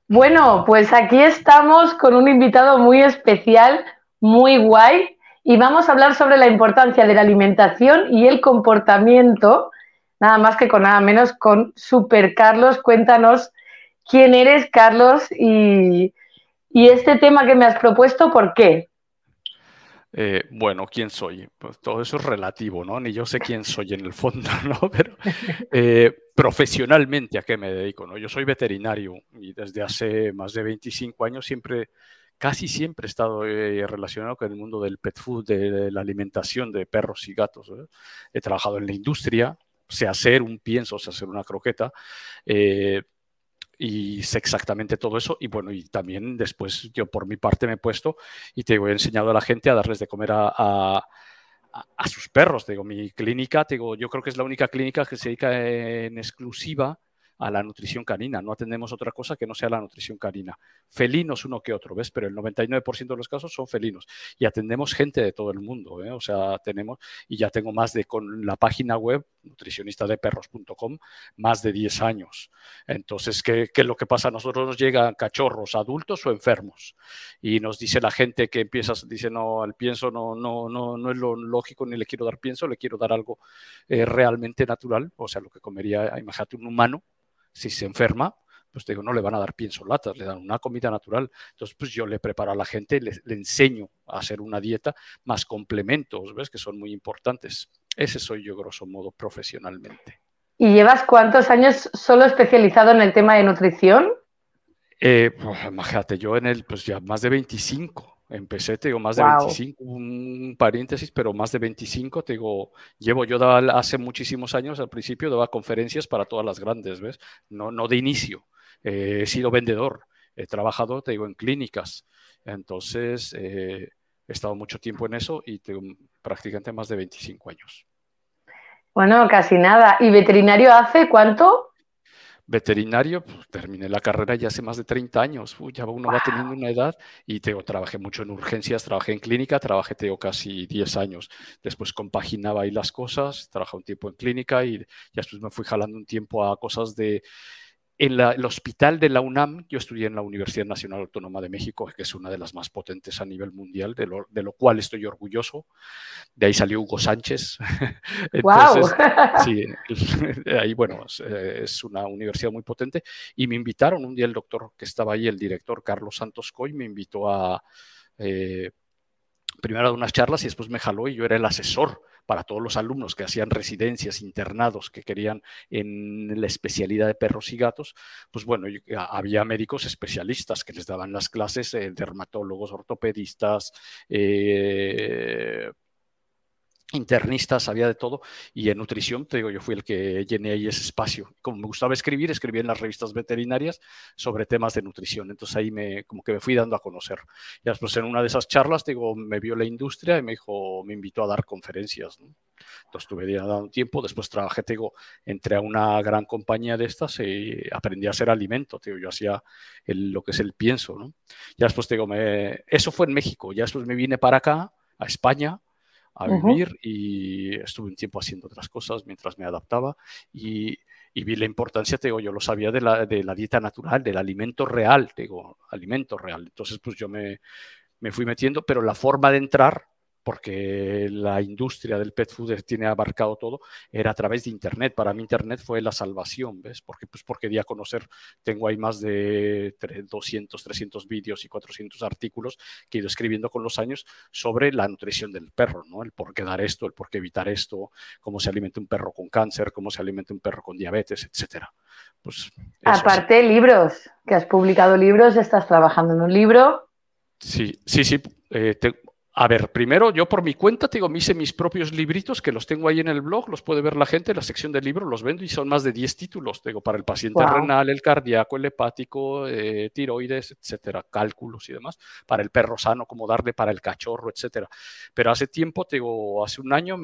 Bueno, pues aquí estamos con un invitado muy especial, muy guay, y vamos a hablar sobre la importancia de la alimentación y el comportamiento, nada más que con nada menos con Super Carlos. Cuéntanos quién eres, Carlos, y este tema que me has propuesto, ¿por qué? Bueno, ¿quién soy? Pues todo eso es relativo, ¿no? Ni yo sé quién soy en el fondo, ¿no? Pero profesionalmente, ¿a qué me dedico, no? Yo soy veterinario y desde hace más de 25 años casi siempre he estado relacionado con el mundo del pet food, de la alimentación de perros y gatos, ¿eh? He trabajado en la industria, sé hacer un pienso, sé hacer una croqueta. eh, y sé exactamente todo eso. Y bueno, y también después yo por mi parte me he puesto y te digo, he enseñado a la gente a darles de comer a sus perros. Te digo, mi clínica, te digo, yo creo que es la única clínica que se dedica en exclusiva a la nutrición canina. No atendemos otra cosa que no sea la nutrición canina. Felinos uno que otro, ¿ves? Pero el 99% de los casos son felinos. Y atendemos gente de todo el mundo, ¿eh? O sea, y ya tengo con la página web, nutricionistadepperros.com, más de 10 años. Entonces, ¿qué es lo que pasa? A nosotros nos llegan cachorros adultos o enfermos y nos dice la gente que dice, no, el pienso no es lo lógico, ni le quiero dar pienso, le quiero dar algo realmente natural, o sea, lo que comería, imagínate, un humano, si se enferma, pues te digo, no le van a dar pienso latas, le dan una comida natural. Entonces, pues yo le preparo a la gente, le enseño a hacer una dieta más complementos, ¿ves? Que son muy importantes. Ese soy yo, grosso modo, profesionalmente. ¿Y llevas cuántos años solo especializado en el tema de nutrición? Pues, imagínate, yo pues ya más de 25. Empecé, te digo, más de Wow. 25, un paréntesis, pero más de 25, te digo, hace muchísimos años, al principio daba conferencias para todas las grandes, ¿ves? No de inicio. He sido vendedor, he trabajado, te digo, en clínicas. Entonces, he estado mucho tiempo en eso y tengo prácticamente más de 25 años. Bueno, casi nada. ¿Y veterinario hace cuánto? Veterinario, pues, terminé la carrera ya hace más de 30 años. Ya uno va teniendo una edad y trabajé mucho en urgencias, trabajé en clínica, trabajé casi 10 años. Después compaginaba ahí las cosas, trabajé un tiempo en clínica y ya después me fui jalando un tiempo a cosas el hospital de la UNAM. Yo estudié en la Universidad Nacional Autónoma de México, que es una de las más potentes a nivel mundial, de lo cual estoy orgulloso. De ahí salió Hugo Sánchez. Wow. Entonces, sí, ahí, bueno, es una universidad muy potente. Y me invitaron un día el doctor que estaba ahí, el director Carlos Santos Coy, me invitó eh, primero a unas charlas y después me jaló y yo era el asesor para todos los alumnos que hacían residencias, internados, que querían en la especialidad de perros y gatos. Pues bueno, había médicos especialistas que les daban las clases, dermatólogos, ortopedistas, internistas, había de todo, y en nutrición, te digo, yo fui el que llené ahí ese espacio. Como me gustaba escribir, escribí en las revistas veterinarias sobre temas de nutrición, entonces ahí como que me fui dando a conocer. Y después en una de esas charlas, te digo, me vio la industria y me invitó a dar conferencias, ¿no? Entonces estuve dando un tiempo, después trabajé, te digo, entré a una gran compañía de estas y aprendí a hacer alimento, te digo, yo hacía lo que es el pienso, ¿no? Ya después, te digo, eso fue en México, ya después me vine para acá, a España, a Ujú. vivir y estuve un tiempo haciendo otras cosas mientras me adaptaba y vi la importancia, te digo, yo lo sabía de la dieta natural, del alimento real, te digo, alimento real. Entonces, pues yo me fui metiendo, pero la forma de entrar, porque la industria del pet food tiene abarcado todo, era a través de Internet. Para mí Internet fue la salvación, ¿ves? Porque di a conocer, tengo ahí más de 200, 300 vídeos y 400 artículos que he ido escribiendo con los años sobre la nutrición del perro, ¿no? El por qué dar esto, el por qué evitar esto, cómo se alimenta un perro con cáncer, cómo se alimenta un perro con diabetes, etcétera. Pues eso sí. Aparte, libros, que has publicado libros, estás trabajando en un libro. Sí, sí, sí. A ver, primero yo por mi cuenta te digo, me hice mis propios libritos que los tengo ahí en el blog, los puede ver la gente, la sección de libros los vendo y son más de 10 títulos, te digo, para el paciente Wow. renal, el cardíaco, el hepático, tiroides, etcétera, cálculos y demás, para el perro sano, cómo darle para el cachorro, etcétera. Pero hace tiempo, te digo, hace un año,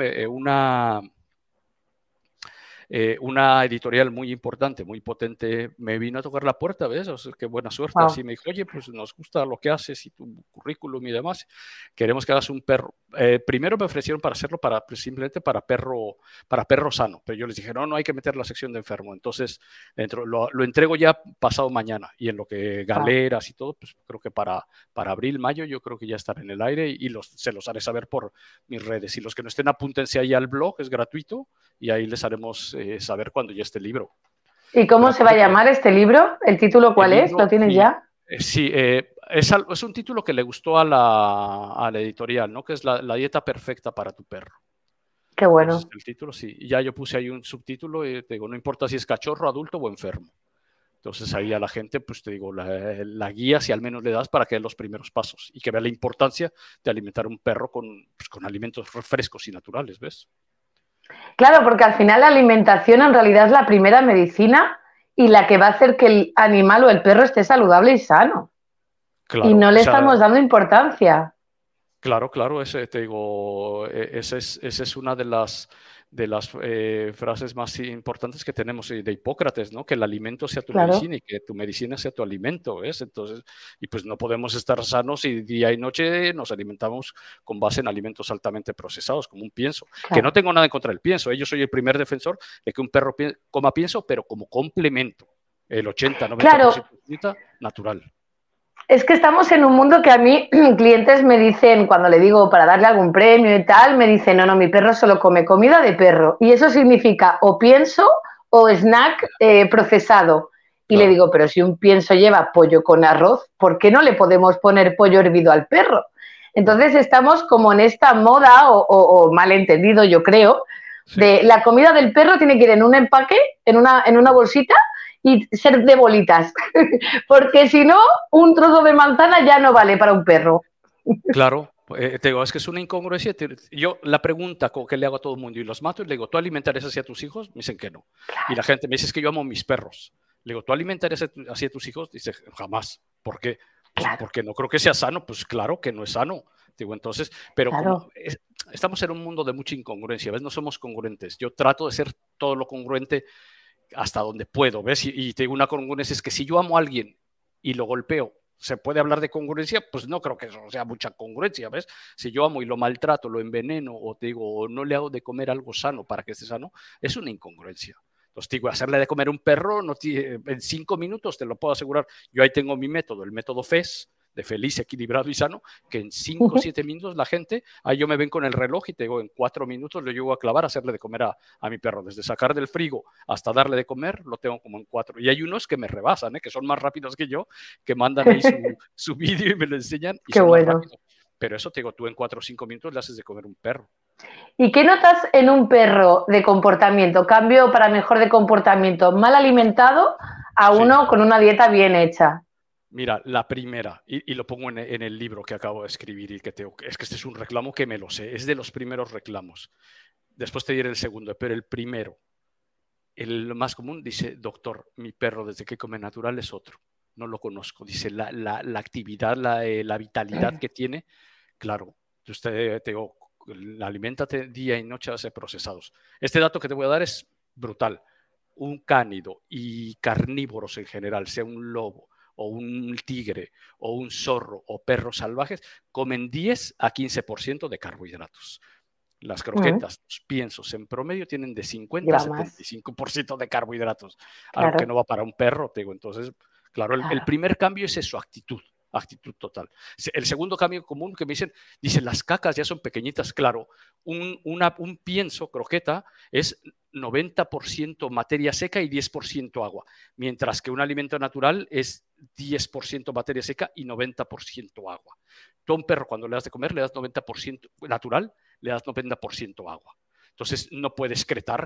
una editorial muy importante, muy potente, me vino a tocar la puerta, ¿ves? O sea, qué buena suerte. Así Wow. me dijo, oye, pues nos gusta lo que haces y tu currículum y demás. Queremos que hagas un perro. primero me ofrecieron para hacerlo simplemente para perro sano, pero yo les dije, no hay que meter la sección de enfermo. Entonces, lo entrego ya pasado mañana, y en lo que galeras y todo, pues creo que para abril, mayo, yo creo que ya estará en el aire, y se los haré saber por mis redes. Y los que no estén, apúntense ahí al blog, es gratuito, y ahí les haremos saber cuando ya esté el libro. ¿Y cómo se va a llamar este libro? ¿El título cuál es? ¿Lo tienes ya? Sí, es un título que le gustó a la editorial, ¿no? Que es la dieta perfecta para tu perro. Qué bueno. Entonces, el título, sí. Y ya yo puse ahí un subtítulo y te digo, no importa si es cachorro, adulto o enfermo. Entonces ahí a la gente, pues te digo, la guía, si al menos le das, para que dé los primeros pasos y que vea la importancia de alimentar a un perro con alimentos frescos y naturales, ¿ves? Claro, porque al final la alimentación en realidad es la primera medicina y la que va a hacer que el animal o el perro esté saludable y sano. Claro, y no le estamos dando importancia. Claro, te digo, esa es una de las frases más importantes que tenemos de Hipócrates, ¿no? Que el alimento sea tu medicina y que tu medicina sea tu alimento, ¿ves? Entonces, y pues no podemos estar sanos y día y noche nos alimentamos con base en alimentos altamente procesados, como un pienso. Que no tengo nada en contra del pienso, yo soy el primer defensor de que un perro coma pienso, pero como complemento, el 80-90% natural. Es que estamos en un mundo que a mí clientes me dicen, cuando le digo para darle algún premio y tal, me dicen, no, mi perro solo come comida de perro. Y eso significa o pienso o snack procesado. Y le digo, pero si un pienso lleva pollo con arroz, ¿por qué no le podemos poner pollo hervido al perro? Entonces estamos como en esta moda, o malentendido yo creo, de la comida del perro tiene que ir en un empaque, en una bolsita, y ser de bolitas, porque si no, un trozo de manzana ya no vale para un perro. Claro, te digo, es que es una incongruencia. Yo la pregunta que le hago a todo el mundo y los mato, y le digo, ¿tú alimentarías así a tus hijos? Me dicen que no. Claro. Y la gente me dice, es que yo amo a mis perros. Le digo, ¿tú alimentarías así a tus hijos? Dice, jamás. ¿Por qué? Pues claro. Porque no creo que sea sano. Pues claro que no es sano. Digo, entonces, pero claro. Estamos en un mundo de mucha incongruencia, ¿ves? No somos congruentes. Yo trato de ser todo lo congruente hasta donde puedo, ¿ves? Y te digo, una congruencia es que si yo amo a alguien y lo golpeo, ¿se puede hablar de congruencia? Pues no creo que eso sea mucha congruencia, ¿ves? Si yo amo y lo maltrato, lo enveneno, o te digo, o no le hago de comer algo sano para que esté sano, es una incongruencia. Entonces, digo, hacerle de comer un perro en 5 minutos, te lo puedo asegurar. Yo ahí tengo mi método, el método FES, de feliz, equilibrado y sano, que en 5 o 7 minutos la gente, ahí yo me ven con el reloj y te digo, en 4 minutos lo llevo a clavar, a hacerle de comer a mi perro, desde sacar del frigo hasta darle de comer, lo tengo como en 4. Y hay unos que me rebasan, que son más rápidos que yo, que mandan ahí su vídeo y me lo enseñan. Y qué son bueno. Más rápidos. Pero eso te digo, tú en 4 o 5 minutos le haces de comer un perro. ¿Y qué notas en un perro de comportamiento? Cambio para mejor de comportamiento, mal alimentado a uno con una dieta bien hecha. Mira, la primera, y lo pongo en el libro que acabo de escribir, y que es que este es un reclamo que me lo sé, es de los primeros reclamos. Después te diré el segundo, pero el primero, el más común, dice, doctor, mi perro desde que come natural es otro, no lo conozco. Dice, la actividad, la vitalidad que tiene, claro, usted te digo, aliméntate día y noche a base de procesados. Este dato que te voy a dar es brutal. Un cánido y carnívoros en general, sea un lobo, o un tigre, o un zorro, o perros salvajes, comen 10 a 15% de carbohidratos. Las croquetas, los piensos, en promedio tienen de 50 a 75% de carbohidratos, claro. Algo que no va para un perro, te digo. Entonces, claro, el primer cambio es eso, actitud total. El segundo cambio común que me dicen, las cacas ya son pequeñitas, claro, un pienso, croqueta, es 90% materia seca y 10% agua, mientras que un alimento natural es 10% materia seca y 90% agua. Tú a un perro cuando le das de comer le das 90% natural, le das 90% agua. Entonces no puede excretar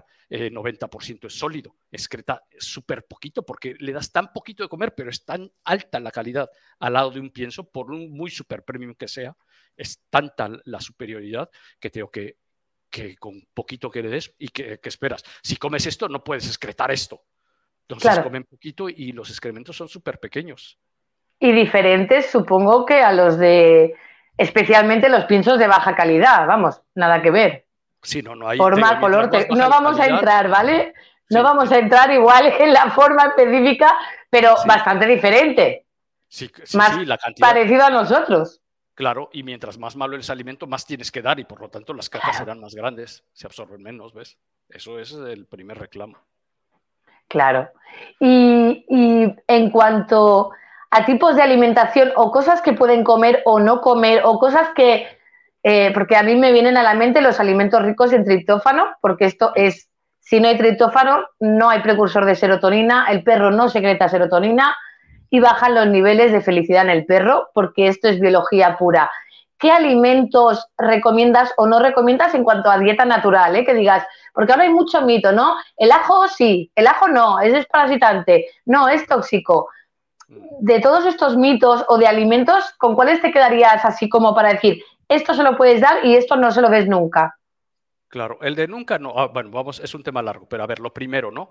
90% es sólido, excreta súper poquito porque le das tan poquito de comer, pero es tan alta la calidad al lado de un pienso, por un muy super premium que sea, es tanta la superioridad que tengo que con poquito que le des y que esperas. Si comes esto, no puedes excretar esto. Entonces comen poquito y los excrementos son súper pequeños. Y diferentes, supongo que a los de, especialmente los piensos de baja calidad, vamos, nada que ver. Sí, no hay forma, color, no vamos a entrar, ¿vale? No vamos a entrar igual en la forma específica, pero bastante diferente. Sí, más la cantidad. Parecido a nosotros. Claro, y mientras más malo es el alimento, más tienes que dar y por lo tanto las cacas serán más grandes, se absorben menos, ¿ves? Eso es el primer reclamo. Claro. Y en cuanto a tipos de alimentación o cosas que pueden comer o no comer o cosas que, porque a mí me vienen a la mente los alimentos ricos en triptófano, porque esto Sí. es, si no hay triptófano, no hay precursor de serotonina, el perro no secreta serotonina y bajan los niveles de felicidad en el perro, porque esto es biología pura. ¿Qué alimentos recomiendas o no recomiendas en cuanto a dieta natural? Que digas, porque ahora hay mucho mito, ¿no? El ajo sí, el ajo no, es desparasitante, no, es tóxico. De todos estos mitos o de alimentos, ¿con cuáles te quedarías así como para decir, esto se lo puedes dar y esto no se lo ves nunca? Claro, el de nunca no. Bueno, vamos, es un tema largo, pero a ver, lo primero, ¿no?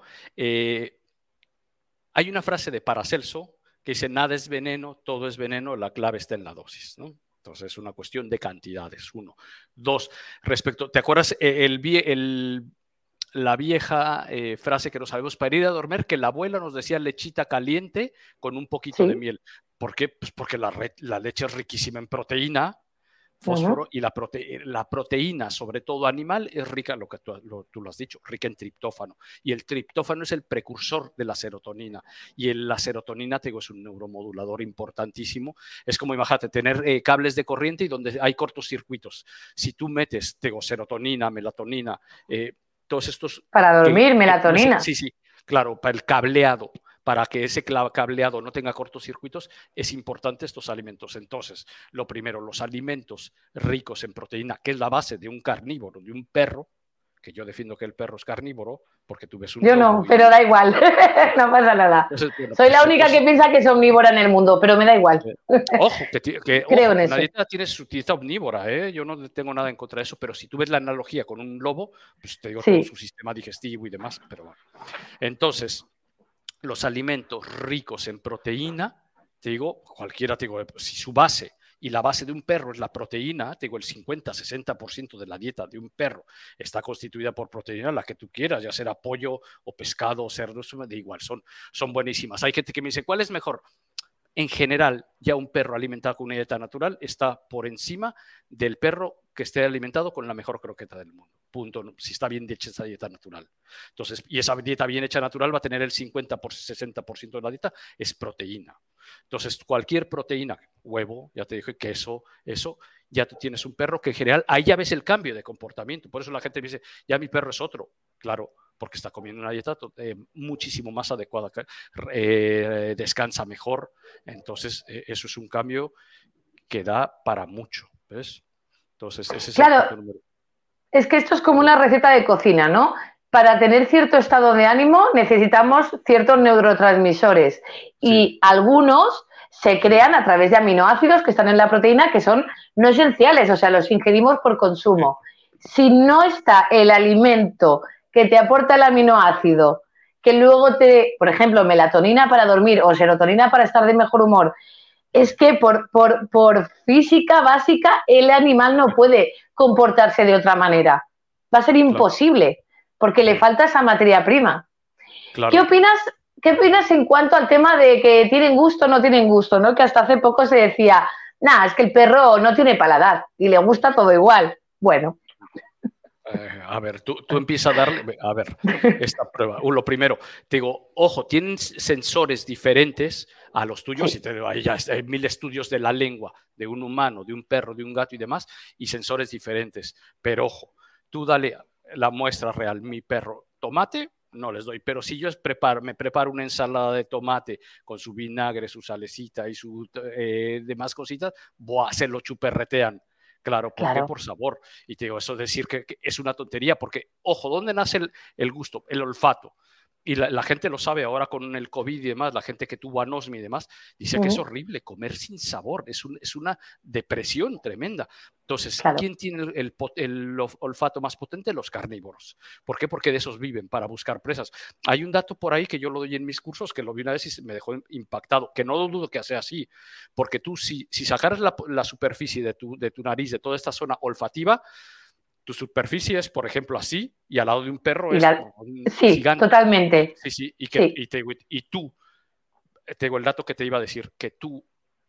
Hay una frase de Paracelso que dice, nada es veneno, todo es veneno, la clave está en la dosis, ¿no? Entonces es una cuestión de cantidades, uno. Dos, respecto, ¿te acuerdas la vieja frase que nos sabemos para ir a dormir, que la abuela nos decía lechita caliente con un poquito de Sí. miel? ¿Por qué? Pues porque la leche es riquísima en proteína, fósforo, y la proteína, sobre todo animal, es rica, lo que tú lo has dicho, rica en triptófano. Y el triptófano es el precursor de la serotonina. Y la serotonina, te digo, es un neuromodulador importantísimo. Es como, imagínate, tener cables de corriente y donde hay cortocircuitos. Si tú metes, te digo, serotonina, melatonina, todos estos... Para dormir, melatonina. Sí, sí, claro, para el cableado, para que ese cableado no tenga cortocircuitos, es importante estos alimentos. Entonces, lo primero, los alimentos ricos en proteína, que es la base de un carnívoro, de un perro, que yo defiendo que el perro es carnívoro, porque tú ves un Yo lobo... no, pero da igual, no pasa nada. Entonces, bueno, Soy pues, la única que piensa que es omnívora en el mundo, pero me da igual. ojo, Creo ojo, en que una eso. dieta tiene su dieta omnívora, ¿eh? Yo no tengo nada en contra de eso, pero si tú ves la analogía con un lobo, pues te digo todo Sí. su sistema digestivo y demás, pero bueno. Entonces, los alimentos ricos en proteína, te digo, cualquiera, te digo, si su base y la base de un perro es la proteína, te digo, el 50-60% de la dieta de un perro está constituida por proteína, la que tú quieras, ya sea pollo o pescado o cerdo, eso me da igual, son buenísimas. Hay gente que me dice, ¿cuál es mejor? En general, ya un perro alimentado con una dieta natural está por encima del perro que esté alimentado con la mejor croqueta del mundo. Punto. Si está bien hecha esa dieta natural. Entonces, y esa dieta bien hecha natural va a tener el 50-60% de la dieta, es proteína. Entonces, cualquier proteína, huevo, ya te dije, queso, eso, ya tú tienes un perro que en general, ahí ya ves el cambio de comportamiento. Por eso la gente me dice, ya mi perro es otro. Claro, porque está comiendo una dieta muchísimo más adecuada, descansa mejor. Entonces, eso es un cambio que da para mucho, ¿ves? Entonces, ese es el Claro, punto número. es que esto es como una receta de cocina, ¿no? Para tener cierto estado de ánimo necesitamos ciertos neurotransmisores Sí, y algunos se sí, crean a través de aminoácidos que están en la proteína que son no esenciales, o sea, los ingerimos por sí, consumo. Si no está el alimento que te aporta el aminoácido, que luego te, por ejemplo, melatonina para dormir o serotonina para estar de mejor humor, es que por física básica el animal no puede comportarse de otra manera. Va a ser claro, imposible porque le sí, falta esa materia prima. ¿Qué claro. opinas, ¿Qué opinas en cuanto al tema de que tienen gusto o no tienen gusto? ¿No? Que hasta hace poco se decía, nada, es que el perro no tiene paladar y le gusta todo igual. Bueno. A ver, tú empiezas a darle, a ver, esta prueba. Lo primero, te digo, ojo, tienen sensores diferentes a los tuyos, y Sí. ahí ya hay 1000 estudios de la lengua de un humano, de un perro, de un gato y demás, y sensores diferentes. Pero ojo, tú dale la muestra real, mi perro, tomate, no les doy, pero si yo me preparo una ensalada de tomate con su vinagre, su salecita y su demás cositas, se lo chuperretean. Claro, ¿por qué? Claro. Por sabor. Y te digo, eso decir que es una tontería, porque, ojo, ¿dónde nace el gusto? El olfato. Y la gente lo sabe ahora con el COVID y demás, la gente que tuvo anosmia y demás, dice que es horrible comer sin sabor, es una depresión tremenda. Entonces, Claro. ¿quién tiene el olfato más potente? Los carnívoros. ¿Por qué? Porque de esos viven, para buscar presas. Hay un dato por ahí que yo lo doy en mis cursos, que lo vi una vez y me dejó impactado, que no dudo que sea así, porque tú si sacaras la superficie de tu nariz, de toda esta zona olfativa, tu superficie es, por ejemplo, así, y al lado de un perro Y es sí, gigante. totalmente. Sí, sí, Sí. y tú, te digo el dato que te iba a decir, que tú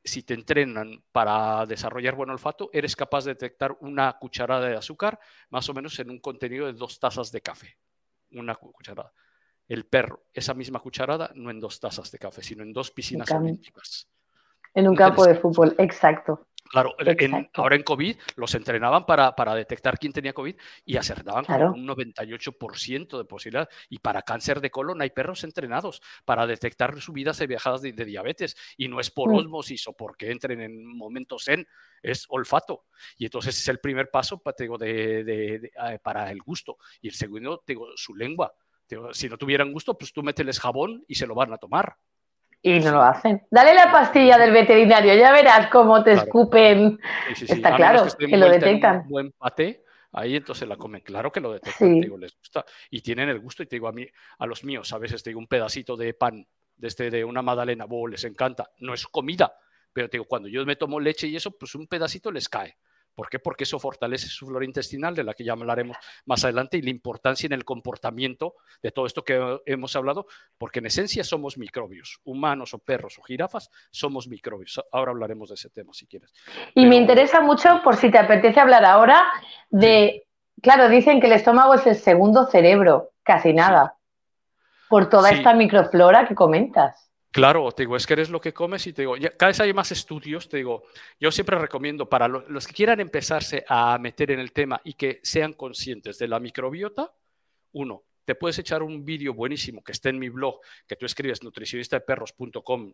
si te entrenan para desarrollar buen olfato, eres capaz de detectar una cucharada de azúcar más o menos en un contenido de 2 tazas de café. Una cucharada. El perro, esa misma cucharada, no en 2 tazas de café, sino en 2 piscinas olímpicas. En un campo de fútbol, exacto. Claro, ahora en COVID los entrenaban para detectar quién tenía COVID y acertaban como un 98% de posibilidad. Y para cáncer de colon hay perros entrenados para detectar subidas de viajadas de diabetes. Y no es por ósmosis o porque entren en momentos zen, es olfato. Y entonces es el primer paso para el gusto. Y el segundo, su lengua. Si no tuvieran gusto, pues tú mételes jabón y se lo van a tomar. Y no lo hacen. Dale la pastilla del veterinario, ya verás cómo te escupen. Sí. Está claro que lo detectan. Un buen paté, ahí entonces la comen. Claro que lo detectan, te digo, les gusta. Y tienen el gusto, y te digo, a los míos, a veces te digo un pedacito de pan, de una magdalena, les encanta. No es comida, pero te digo, cuando yo me tomo leche y eso, pues un pedacito les cae. ¿Por qué? Porque eso fortalece su flora intestinal, de la que ya hablaremos más adelante, y la importancia en el comportamiento de todo esto que hemos hablado, porque en esencia somos microbios, humanos o perros o jirafas, somos microbios. Ahora hablaremos de ese tema si quieres. Y me interesa mucho, por si te apetece hablar ahora, claro, dicen que el estómago es el segundo cerebro, casi nada, por toda esta microflora que comentas. Claro, te digo, es que eres lo que comes y te digo, cada vez hay más estudios, te digo, yo siempre recomiendo para los que quieran empezarse a meter en el tema y que sean conscientes de la microbiota, uno, te puedes echar un vídeo buenísimo que está en mi blog, que tú escribes nutricionistadeperros.com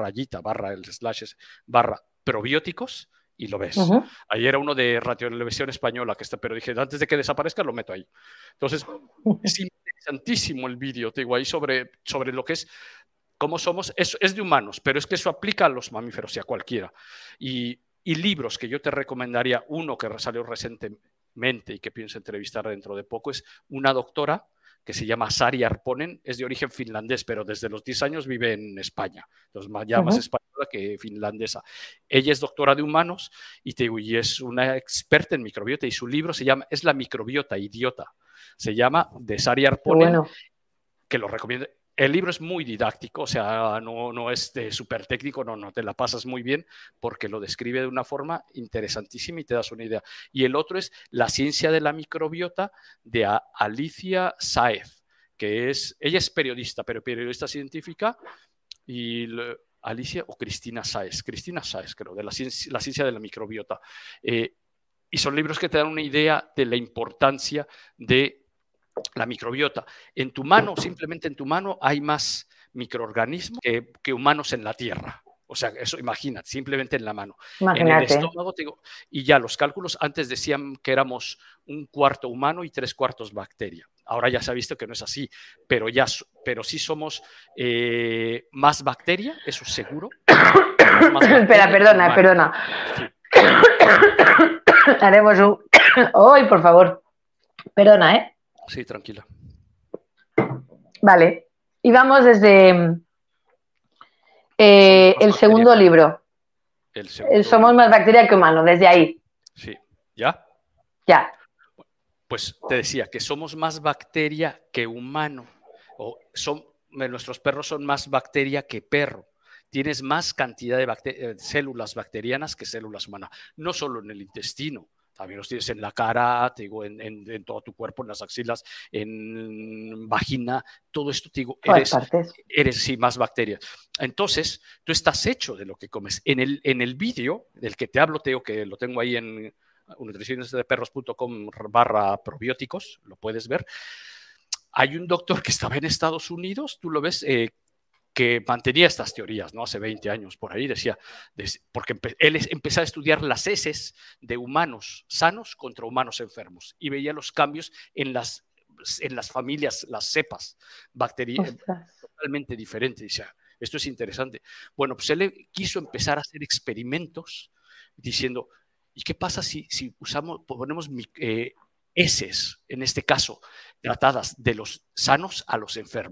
/probióticos y lo ves. Ahí era uno de Radio Televisión Española, pero dije, antes de que desaparezca lo meto ahí. Entonces, es interesantísimo el vídeo, te digo, ahí sobre lo que es cómo somos, es de humanos, pero es que eso aplica a los mamíferos y a cualquiera. Y libros que yo te recomendaría, uno que salió recientemente y que pienso entrevistar dentro de poco, es una doctora que se llama Sari Arponen, es de origen finlandés, pero desde los 10 años vive en España, entonces ya más española que finlandesa. Ella es doctora de humanos y es una experta en microbiota, y su libro es La microbiota idiota, se llama, de Sari Arponen, que lo recomiendo. El libro es muy didáctico, o sea, no es súper técnico, no te la pasas muy bien, porque lo describe de una forma interesantísima y te das una idea. Y el otro es La ciencia de la microbiota, de Alicia Sáez, ella es periodista, pero periodista científica, y Alicia o Cristina Sáez creo, de la ciencia de la microbiota. Y son libros que te dan una idea de la importancia de la microbiota. En tu mano, simplemente en tu mano, hay más microorganismos que humanos en la Tierra. O sea, eso imagínate, simplemente en la mano. Imagínate. En el estómago, y ya los cálculos antes decían que éramos 1/4 humano y 3/4 bacteria. Ahora ya se ha visto que no es así, pero sí somos más bacteria, eso es seguro. Espera, perdona. Sí. Haremos un... ¡Ay, por favor! Perdona, ¿eh? Sí, tranquila. Vale. Y vamos desde el segundo libro. Somos más bacteria que humano, desde ahí. Sí. ¿Ya? Ya. Pues te decía que somos más bacteria que humano. Nuestros perros son más bacteria que perro. Tienes más cantidad de células bacterianas que células humanas. No solo en el intestino. También los tienes en la cara, te digo, en todo tu cuerpo, en las axilas, en vagina, todo esto, te digo, eres más bacterias. Entonces, tú estás hecho de lo que comes. En el vídeo del que te hablo, te digo que lo tengo ahí en nutricionistadeperros.com /probióticos, lo puedes ver. Hay un doctor que estaba en Estados Unidos, tú lo ves, que mantenía estas teorías, ¿no? Hace 20 años por ahí, porque él empezó a estudiar las heces de humanos sanos contra humanos enfermos y veía los cambios en las familias, las cepas bacterianas totalmente diferentes. Dice, esto es interesante. Bueno, pues él quiso empezar a hacer experimentos diciendo, ¿y qué pasa si ponemos heces, en este caso, tratadas de los sanos a los enfermos?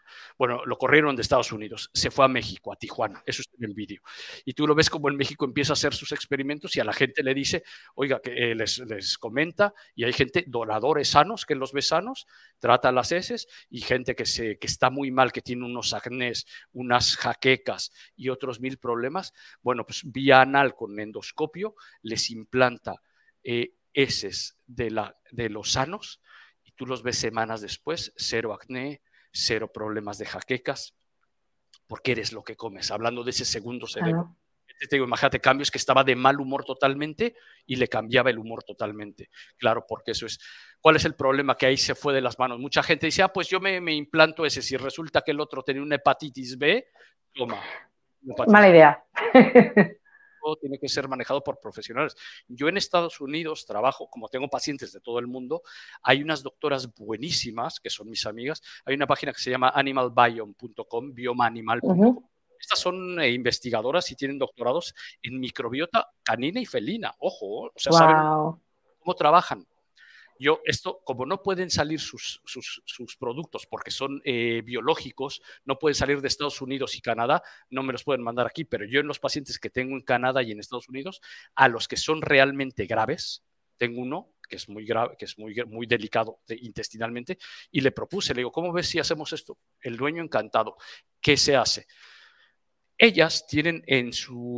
Bueno, lo corrieron de Estados Unidos, se fue a México, a Tijuana, eso está en el vídeo. Y tú lo ves como en México empieza a hacer sus experimentos y a la gente le dice, oiga, que les comenta, y hay gente, donadores sanos, que los ve sanos, trata las heces, y gente que está muy mal, que tiene unos acnés, unas jaquecas y otros 1000 problemas. Bueno, pues vía anal con endoscopio les implanta heces de los sanos, y tú los ves semanas después, 0 acné, 0 problemas de jaquecas, porque eres lo que comes, hablando de ese segundo cerebro. Claro. Te digo, imagínate, cambios que estaba de mal humor totalmente y le cambiaba el humor totalmente. Claro, porque eso es. ¿Cuál es el problema? Que ahí se fue de las manos. Mucha gente dice, pues yo me implanto ese, si resulta que el otro tenía una hepatitis B, toma. Mala idea. Tiene que ser manejado por profesionales. Yo en Estados Unidos trabajo, como tengo pacientes de todo el mundo, hay unas doctoras buenísimas, que son mis amigas, hay una página que se llama animalbiome.com, biomaanimal.com. Estas son investigadoras y tienen doctorados en microbiota canina y felina, ojo, o sea, saben cómo trabajan. Yo, esto, como no pueden salir sus productos porque son biológicos, no pueden salir de Estados Unidos y Canadá, no me los pueden mandar aquí, pero yo en los pacientes que tengo en Canadá y en Estados Unidos, a los que son realmente graves, tengo uno que es muy grave, que es muy delicado intestinalmente, y le propuse, le digo, ¿cómo ves si hacemos esto? El dueño encantado. ¿Qué se hace? Ellas tienen en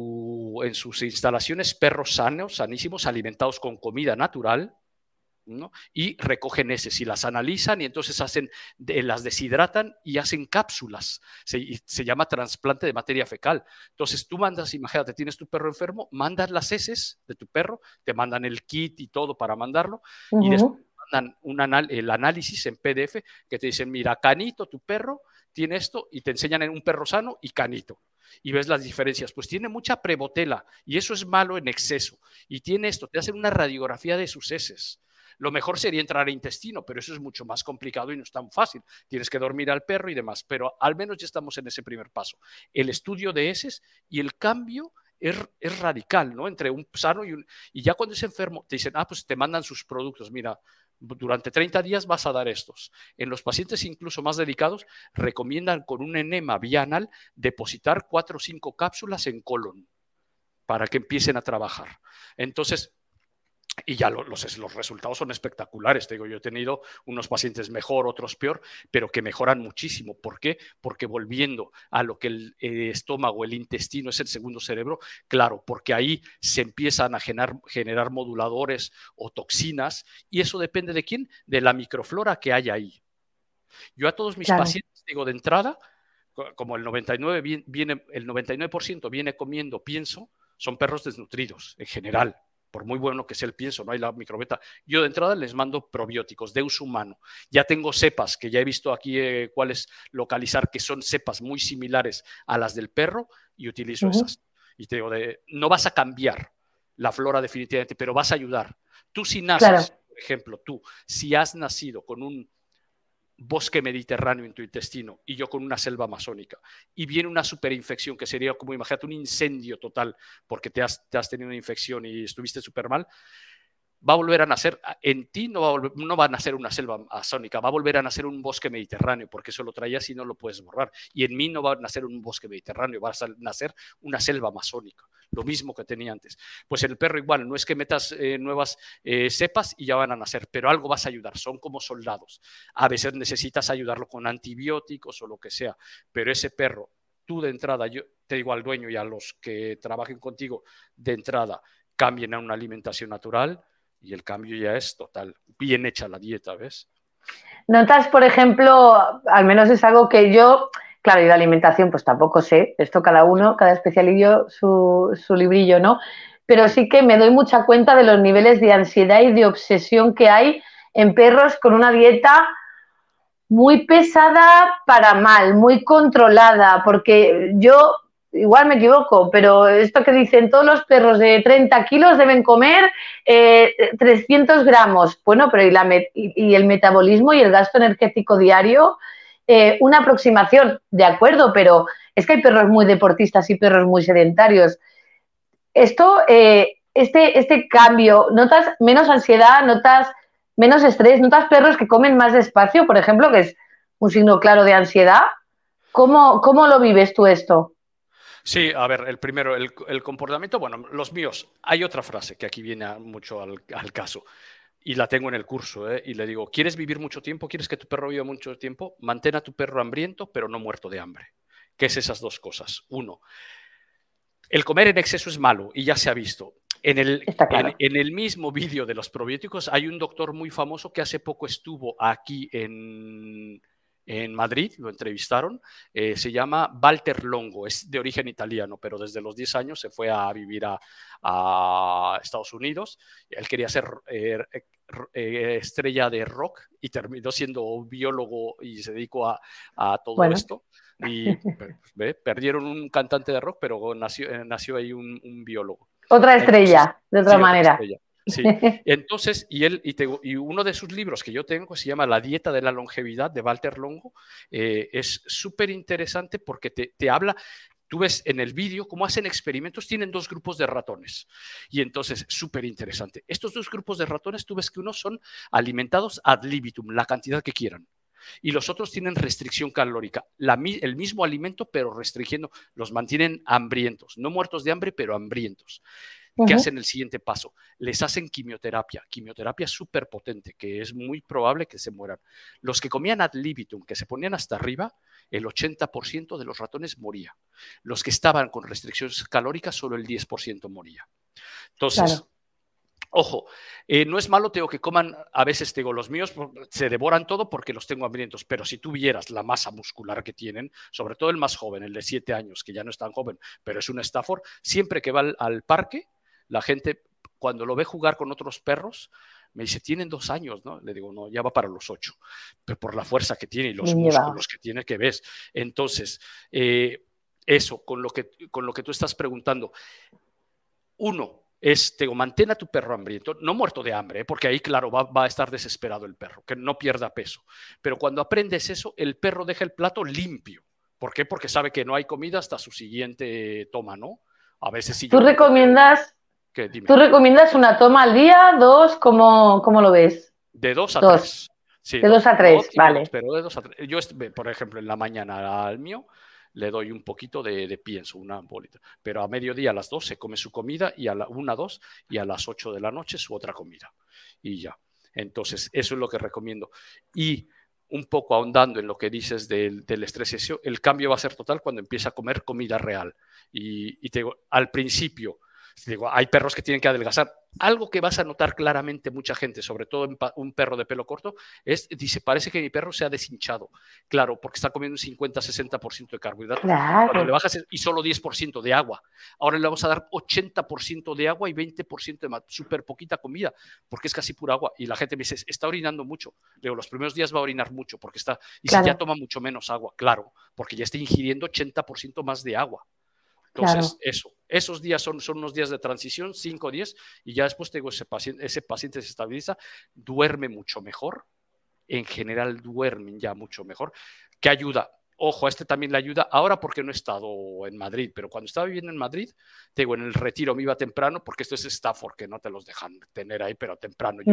sus instalaciones perros sanos, sanísimos, alimentados con comida natural, ¿no? Y recogen heces y las analizan y entonces las deshidratan y hacen cápsulas. Se llama trasplante de materia fecal. Entonces tú mandas, imagínate, tienes tu perro enfermo, mandas las heces de tu perro, te mandan el kit y todo para mandarlo, y después mandan el análisis en PDF que te dicen, mira, Canito, tu perro, tiene esto, y te enseñan en un perro sano y Canito. Y ves las diferencias, pues tiene mucha prebotela y eso es malo en exceso. Y tiene esto, te hacen una radiografía de sus heces. Lo mejor sería entrar a intestino, pero eso es mucho más complicado y no es tan fácil. Tienes que dormir al perro y demás, pero al menos ya estamos en ese primer paso. El estudio de heces, y el cambio es radical, ¿no? Entre un sano y ya cuando es enfermo te dicen, pues te mandan sus productos, mira, durante 30 días vas a dar estos. En los pacientes incluso más delicados recomiendan con un enema vía anal depositar 4 o 5 cápsulas en colon para que empiecen a trabajar. Entonces, y ya los resultados son espectaculares. Te digo, yo he tenido unos pacientes mejor, otros peor, pero que mejoran muchísimo. ¿Por qué? Porque volviendo a lo que el estómago, el intestino es el segundo cerebro, claro, porque ahí se empiezan a generar moduladores o toxinas, y eso depende ¿de quién? De la microflora que hay ahí. Yo a todos mis pacientes digo de entrada, como el 99% viene comiendo pienso, son perros desnutridos en general. Por muy bueno que sea el pienso, no hay la microbiota. Yo de entrada les mando probióticos de uso humano. Ya tengo cepas que ya he visto aquí cuáles localizar, que son cepas muy similares a las del perro, y utilizo esas. Y te digo, no vas a cambiar la flora definitivamente, pero vas a ayudar. Tú si naces, por ejemplo, si has nacido con un bosque mediterráneo en tu intestino y yo con una selva amazónica, y viene una superinfección que sería como, imagínate, un incendio total porque te has tenido una infección y estuviste súper mal, va a volver a nacer, en ti no va a nacer una selva amazónica, va a volver a nacer un bosque mediterráneo, porque eso lo traías y no lo puedes borrar, y en mí no va a nacer un bosque mediterráneo, va a nacer una selva amazónica, lo mismo que tenía antes. Pues el perro igual, no es que metas nuevas cepas y ya van a nacer, pero algo vas a ayudar, son como soldados. A veces necesitas ayudarlo con antibióticos o lo que sea, pero ese perro, tú de entrada, yo te digo al dueño y a los que trabajen contigo, de entrada, cambien a una alimentación natural, y el cambio ya es total, bien hecha la dieta, ¿ves? Notas, por ejemplo, al menos es algo que yo, claro, y de alimentación pues tampoco sé, esto cada uno, cada especialillo su librillo, ¿no? Pero sí que me doy mucha cuenta de los niveles de ansiedad y de obsesión que hay en perros con una dieta muy pesada para mal, muy controlada, porque yo... Igual me equivoco, pero esto que dicen, todos los perros de 30 kilos deben comer 300 gramos. Bueno, pero ¿y el metabolismo y el gasto energético diario? Una aproximación, de acuerdo, pero es que hay perros muy deportistas y perros muy sedentarios. Esto, este cambio, ¿notas menos ansiedad, notas menos estrés, notas perros que comen más despacio, por ejemplo, que es un signo claro de ansiedad? ¿Cómo lo vives tú esto? Sí, a ver, el primero, el comportamiento, bueno, los míos. Hay otra frase que aquí viene mucho al caso y la tengo en el curso, ¿eh? Y le digo, ¿quieres vivir mucho tiempo? ¿Quieres que tu perro viva mucho tiempo? Mantén a tu perro hambriento, pero no muerto de hambre. ¿Qué es esas dos cosas? Uno, el comer en exceso es malo y ya se ha visto. Está claro. En el mismo vídeo de los probióticos hay un doctor muy famoso que hace poco estuvo aquí en Madrid, lo entrevistaron, se llama Walter Longo, es de origen italiano, pero desde los 10 años se fue a vivir a Estados Unidos. Él quería ser estrella de rock y terminó siendo biólogo y se dedicó a todo esto. Y pues, perdieron un cantante de rock, pero nació ahí un biólogo. Otra estrella, Entonces, de otra sí, otra manera. estrella. Sí, entonces, y uno de sus libros que yo tengo se llama La dieta de la longevidad de Walter Longo. Es súper interesante porque te habla. Tú ves en el vídeo cómo hacen experimentos, tienen dos grupos de ratones. Y entonces, súper interesante. Estos dos grupos de ratones, tú ves que unos son alimentados ad libitum, la cantidad que quieran. Y los otros tienen restricción calórica, el mismo alimento, pero restringiendo, los mantienen hambrientos, no muertos de hambre, pero hambrientos. ¿Qué hacen el siguiente paso? Les hacen quimioterapia súper potente, que es muy probable que se mueran. Los que comían ad libitum, que se ponían hasta arriba, el 80% de los ratones moría. Los que estaban con restricciones calóricas, solo el 10% moría. Entonces, claro. Ojo, no es malo, tengo que coman, a veces tengo los míos, se devoran todo porque los tengo hambrientos, pero si tú vieras la masa muscular que tienen, sobre todo el más joven, el de 7 años, que ya no es tan joven, pero es un Stafford, siempre que va al parque, la gente, cuando lo ve jugar con otros perros, me dice, tienen 2 años, ¿no? Le digo, no, ya va para los 8, pero por la fuerza que tiene y los músculos que tiene que ves. Entonces, eso, con lo que tú estás preguntando, uno, mantén a tu perro hambriento, no muerto de hambre, porque ahí, claro, va a estar desesperado el perro, que no pierda peso. Pero cuando aprendes eso, el perro deja el plato limpio. ¿Por qué? Porque sabe que no hay comida hasta su siguiente toma, ¿no? A veces sí. ¿Tú recomiendas una toma al día, 2? ¿Cómo lo ves? De 2 a 3. Sí, de 2 a 3, vale. Pero de 2 a 3. Yo, por ejemplo, en la mañana al mío le doy un poquito de pienso, una bolita. Pero a mediodía a las 2 se come su comida y a la 1, 2 y a las 8 de la noche su otra comida. Y ya. Entonces, eso es lo que recomiendo. Y un poco ahondando en lo que dices del estrés, el cambio va a ser total cuando empieza a comer comida real. Y te digo, al principio, digo, hay perros que tienen que adelgazar. Algo que vas a notar claramente mucha gente, sobre todo en un perro de pelo corto, dice, parece que mi perro se ha deshinchado. Claro, porque está comiendo un 50-60% de carbohidratos. Claro. Cuando le bajas y solo 10% de agua. Ahora le vamos a dar 80% de agua y 20% de súper poquita comida, porque es casi pura agua. Y la gente me dice, está orinando mucho. Le digo, los primeros días va a orinar mucho, porque está, y claro, si ya toma mucho menos agua, claro, porque ya está ingiriendo 80% más de agua. Entonces, claro, esos días son unos días de transición, 5 días, y ya después tengo ese paciente se estabiliza, duerme mucho mejor, en general duermen ya mucho mejor, que ayuda. Ojo, a este también le ayuda, ahora porque no he estado en Madrid, pero cuando estaba viviendo en Madrid, te digo, en el retiro me iba temprano, porque esto es Stafford, que no te los dejan tener ahí, pero temprano.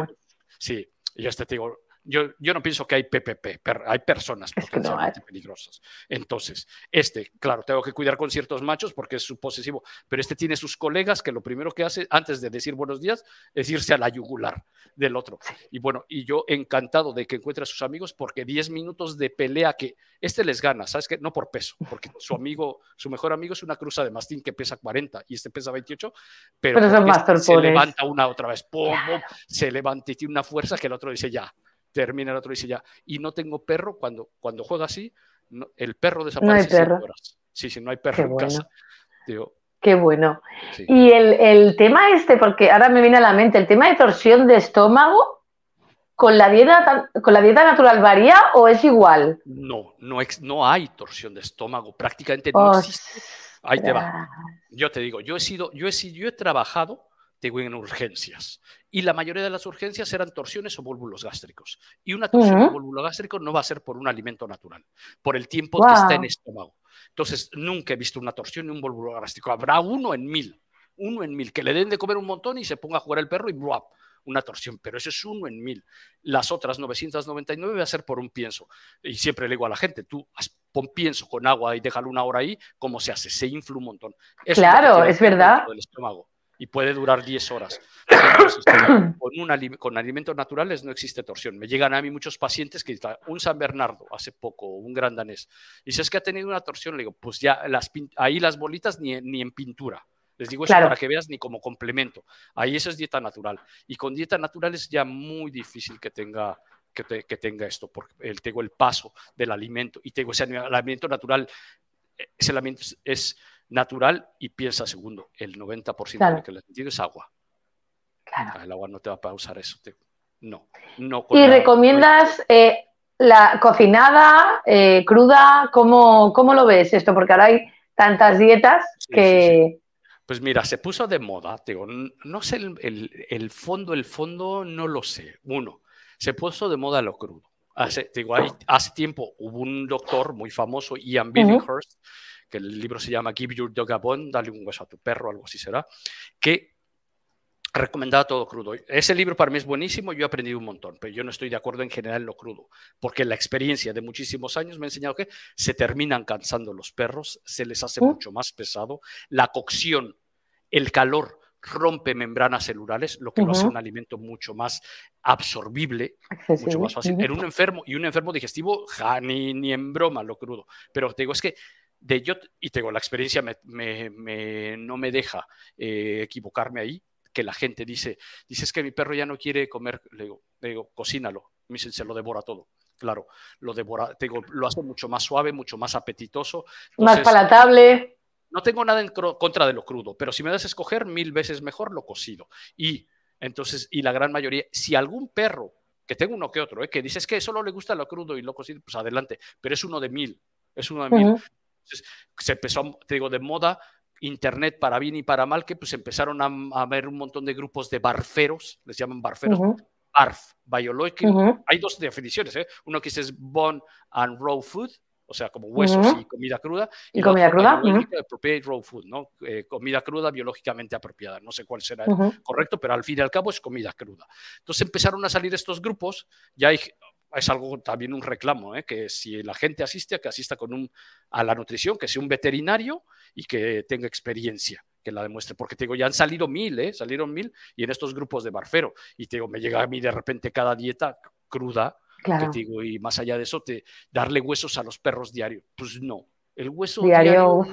Sí, yo te digo, yo no pienso que hay PPP, hay personas potencialmente peligrosas. Entonces, claro, tengo que cuidar con ciertos machos porque es su posesivo, pero tiene sus colegas que lo primero que hace antes de decir buenos días es irse a la yugular del otro. Y bueno, y yo encantado de que encuentre a sus amigos porque 10 minutos de pelea que les gana, ¿sabes qué? No por peso, porque su mejor amigo es una cruza de mastín que pesa 40 y pesa 28, pero se levanta una otra vez, ¡pum, pum! Se levanta y tiene una fuerza que el otro dice ya. Termina el otro y dice ya, y no tengo perro, cuando juega así, el perro desaparece 5 horas. Sí, no hay perro en casa. Digo, qué bueno. Sí. Y el tema porque ahora me viene a la mente, el tema de torsión de estómago, ¿con la dieta natural varía o es igual? No hay torsión de estómago, prácticamente no existe. Ahí te va. Yo te digo, yo he trabajado en urgencias. Y la mayoría de las urgencias eran torsiones o vólvulos gástricos. Y una torsión o vólvulo gástrico no va a ser por un alimento natural, por el tiempo que está en el estómago. Entonces, nunca he visto una torsión ni un vólvulo gástrico. Habrá uno en mil, que le den de comer un montón y se ponga a jugar el perro y ¡buah! Una torsión, pero eso es 1 en 1000. Las otras 999 va a ser por un pienso. Y siempre le digo a la gente, tú pon pienso con agua y déjalo 1 hora ahí, ¿cómo se hace? Se infla un montón. Eso claro, es es verdad. del estómago y puede durar 10 horas. Entonces, con alimentos naturales no existe torsión. Me llegan a mí muchos pacientes que dicen, un San Bernardo, hace poco, un gran danés, y si es que ha tenido una torsión, le digo, pues ya ahí las bolitas ni en pintura. Les digo eso para que veas, ni como complemento. Ahí eso es dieta natural. Y con dieta natural es ya muy difícil que tenga esto, porque tengo el paso del alimento. Y tengo ese alimento natural, ese alimento es natural y piensa segundo. El 90% de lo que le entiendo es agua. Claro. El agua no te va a pausar eso. No. ¿Y recomiendas la cocinada, cruda? ¿Cómo lo ves esto? Porque ahora hay tantas dietas que... Sí. Pues mira, se puso de moda, digo, no sé el fondo no lo sé. Uno, se puso de moda lo crudo. Hace tiempo hubo un doctor muy famoso, Ian Billinghurst, que el libro se llama Give Your Dog a Bone, dale un hueso a tu perro, algo así será, que recomendaba todo crudo. Ese libro para mí es buenísimo, yo he aprendido un montón, pero yo no estoy de acuerdo en general en lo crudo, porque la experiencia de muchísimos años me ha enseñado que se terminan cansando los perros, se les hace mucho más pesado, la cocción, el calor rompe membranas celulares, lo que lo hace un alimento mucho más absorbible, mucho más fácil. En un enfermo digestivo, ni en broma lo crudo, pero te digo, es que la experiencia no me deja equivocarme ahí, que la gente dice, es que mi perro ya no quiere comer, le digo, cocínalo, me dicen, se lo devora todo. Claro, lo devora, lo hace mucho más suave, mucho más apetitoso. Entonces, más palatable. No tengo nada en contra de lo crudo, pero si me das a escoger, 1000 veces mejor lo cocido. Y la gran mayoría, si algún perro, que tengo uno que otro, que dices que solo le gusta lo crudo y lo cocido, pues adelante, pero es uno de 1000, Entonces, se empezó, de moda, internet para bien y para mal, que pues empezaron a ver un montón de grupos de barferos, les llaman barferos, BARF, Biological. Hay dos definiciones, uno que es Bone and Raw Food, o sea, como huesos y comida cruda, y comida cruda, appropriate raw food, ¿no? Comida cruda biológicamente apropiada, no sé cuál será el correcto, pero al fin y al cabo es comida cruda. Entonces empezaron a salir estos grupos, es algo también un reclamo, que si la gente asiste, que asista a la nutrición, que sea un veterinario y que tenga experiencia, que la demuestre, porque ya han salido 1000, salieron 1000, y en estos grupos de barfero, y me llega a mí de repente cada dieta cruda, claro. y más allá de eso, darle huesos a los perros diario, pues no, el hueso diario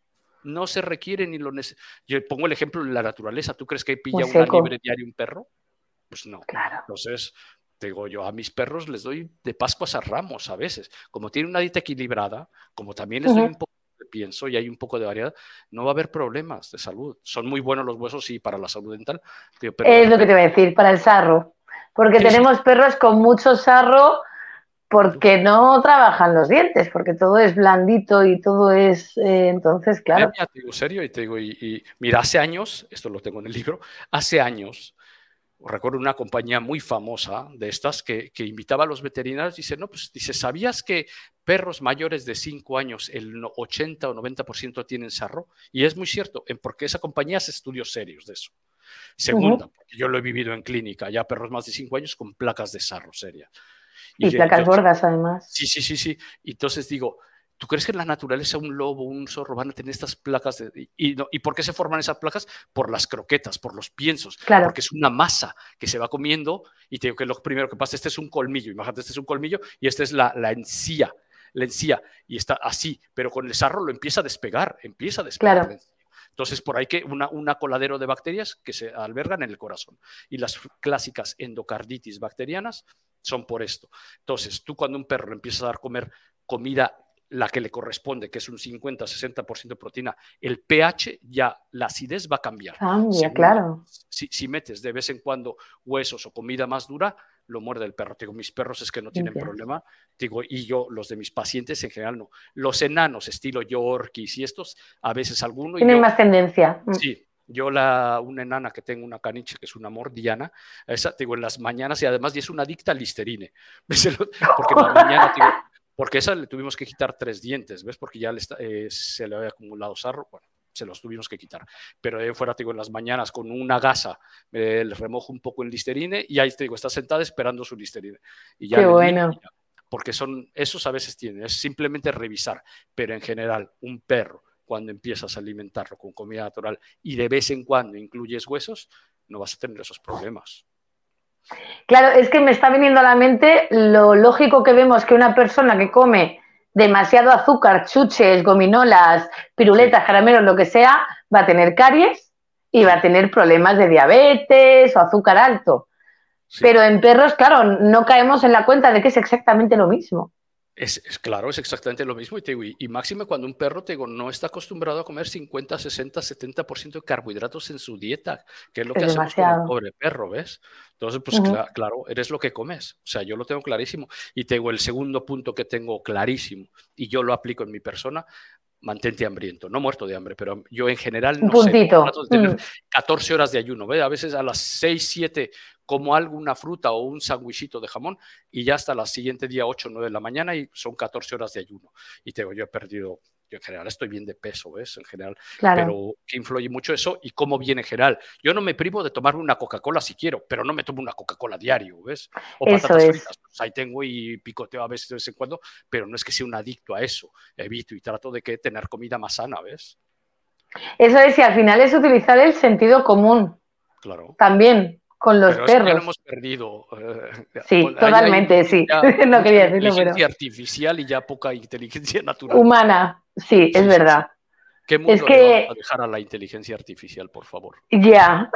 no se requiere ni lo necesita. Yo pongo el ejemplo de la naturaleza, ¿tú crees que pilla una liebre diario un perro? Pues no. Claro. Entonces, yo a mis perros les doy de Pascuas a Ramos a veces. Como tienen una dieta equilibrada, como también les doy un poco de pienso y hay un poco de variedad, no va a haber problemas de salud. Son muy buenos los huesos y para la salud dental. Pero es lo que te iba a decir, para el sarro. Porque tenemos perros con mucho sarro porque no trabajan los dientes, porque todo es blandito y todo es... entonces, claro. Te digo serio y mira, hace años, esto lo tengo en el libro, hace años, recuerdo una compañía muy famosa de estas que invitaba a los veterinarios y dice, ¿sabías que perros mayores de 5 años el 80 o 90% tienen sarro? Y es muy cierto, porque esa compañía hace estudios serios de eso. Segunda, porque yo lo he vivido en clínica, ya perros más de 5 años con placas de sarro serias. Y placas gordas, además. Sí. Entonces digo, ¿tú crees que en la naturaleza un lobo, un zorro van a tener estas placas? ¿Y por qué se forman esas placas? Por las croquetas, por los piensos. Claro. Porque es una masa que se va comiendo y te digo que lo primero que pasa, este es un colmillo, imagínate, este es un colmillo y esta es la encía. La encía y está así, pero con el sarro lo empieza a despegar. Claro. Entonces, por ahí que una coladero de bacterias que se albergan en el corazón. Y las clásicas endocarditis bacterianas son por esto. Entonces, tú cuando un perro le empiezas a dar comida, la que le corresponde, que es un 50-60% de proteína, el pH ya, la acidez va a cambiar. Claro. Si metes de vez en cuando huesos o comida más dura, lo muerde el perro. Mis perros es que no tienen problema. Y yo, los de mis pacientes en general no. Los enanos, estilo Yorkies y estos, a veces alguno. Tienen más tendencia. Sí. Yo una enana que tengo, una caniche, que es un amor, Diana, esa, en las mañanas, y además es una adicta al Listerine. Porque en la mañana, porque esa le tuvimos que quitar 3 dientes, ¿ves? Porque ya se le había acumulado sarro, bueno, se los tuvimos que quitar. Pero de fuera, en las mañanas con una gasa, le remojo un poco el Listerine y ahí, está sentada esperando su Listerine. Y ya Qué bueno. porque esos a veces tienen, es simplemente revisar, pero en general un perro, cuando empiezas a alimentarlo con comida natural y de vez en cuando incluyes huesos, no vas a tener esos problemas. Claro, es que me está viniendo a la mente lo lógico que vemos que una persona que come demasiado azúcar, chuches, gominolas, piruletas, Sí, caramelos, lo que sea, va a tener caries y va a sí, tener problemas de diabetes o azúcar alto. sí. Pero en perros, claro, no caemos en la cuenta de que es exactamente lo mismo. Claro, es exactamente lo mismo. Y máxime cuando un perro no está acostumbrado a comer 50, 60, 70% de carbohidratos en su dieta, que es lo que Es hacemos con el demasiado. pobre perro, ¿ves? Entonces, pues Uh-huh. claro, eres lo que comes. O sea, yo lo tengo clarísimo. Y te digo, el segundo punto que tengo clarísimo, y yo lo aplico en mi persona, mantente hambriento, no muerto de hambre, pero yo en general Un no ceno, puntito. trato de tener 14 horas de ayuno, ¿ves? A veces a las 6, 7 como algo, una fruta o un sándwichito de jamón y ya hasta la siguiente día 8, 9 de la mañana y son 14 horas de ayuno. Y te digo, yo he perdido, yo en general estoy bien de peso, ¿ves? En general, Claro, pero que influye mucho eso y cómo viene en general. Yo no me privo de tomar una Coca-Cola si quiero, pero no me tomo una Coca-Cola diario, ¿ves? O eso patatas es. fritas, pues ahí tengo y picoteo a veces de vez en cuando, pero no es que sea un adicto a eso, evito y trato de que tener comida más sana, ¿ves? Eso es, y al final es utilizar el sentido común Claro. también con los Pero eso ya lo perros. hemos perdido. Sí, Ahí hay totalmente, sí. ya No mucha quería decirlo, pero inteligencia artificial y ya poca inteligencia natural. humana, sí, es Sí, sí, sí. verdad. ¿Qué Es mundo le vamos a que dejar a la inteligencia artificial, por favor? ya.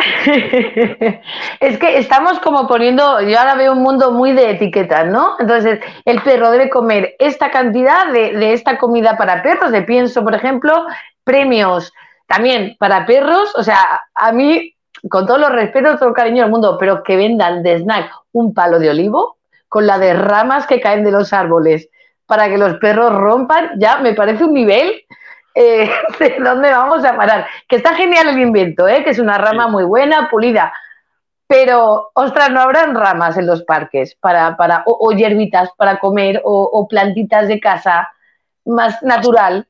Es que estamos como poniendo, yo ahora veo un mundo muy de etiquetas, ¿no? Entonces, el perro debe comer esta cantidad de esta comida para perros, de pienso, por ejemplo, premios también para perros. O sea, a mí, con todos los respetos, todo el cariño del mundo, pero que vendan de snack un palo de olivo con la de Sí, ramas que caen de los árboles para que los perros rompan, ya me parece un nivel de dónde vamos a parar. Que está genial el invento, que es una rama sí. muy buena, pulida, pero, ostras, no habrán ramas en los parques o hierbitas para comer o plantitas de casa más natural.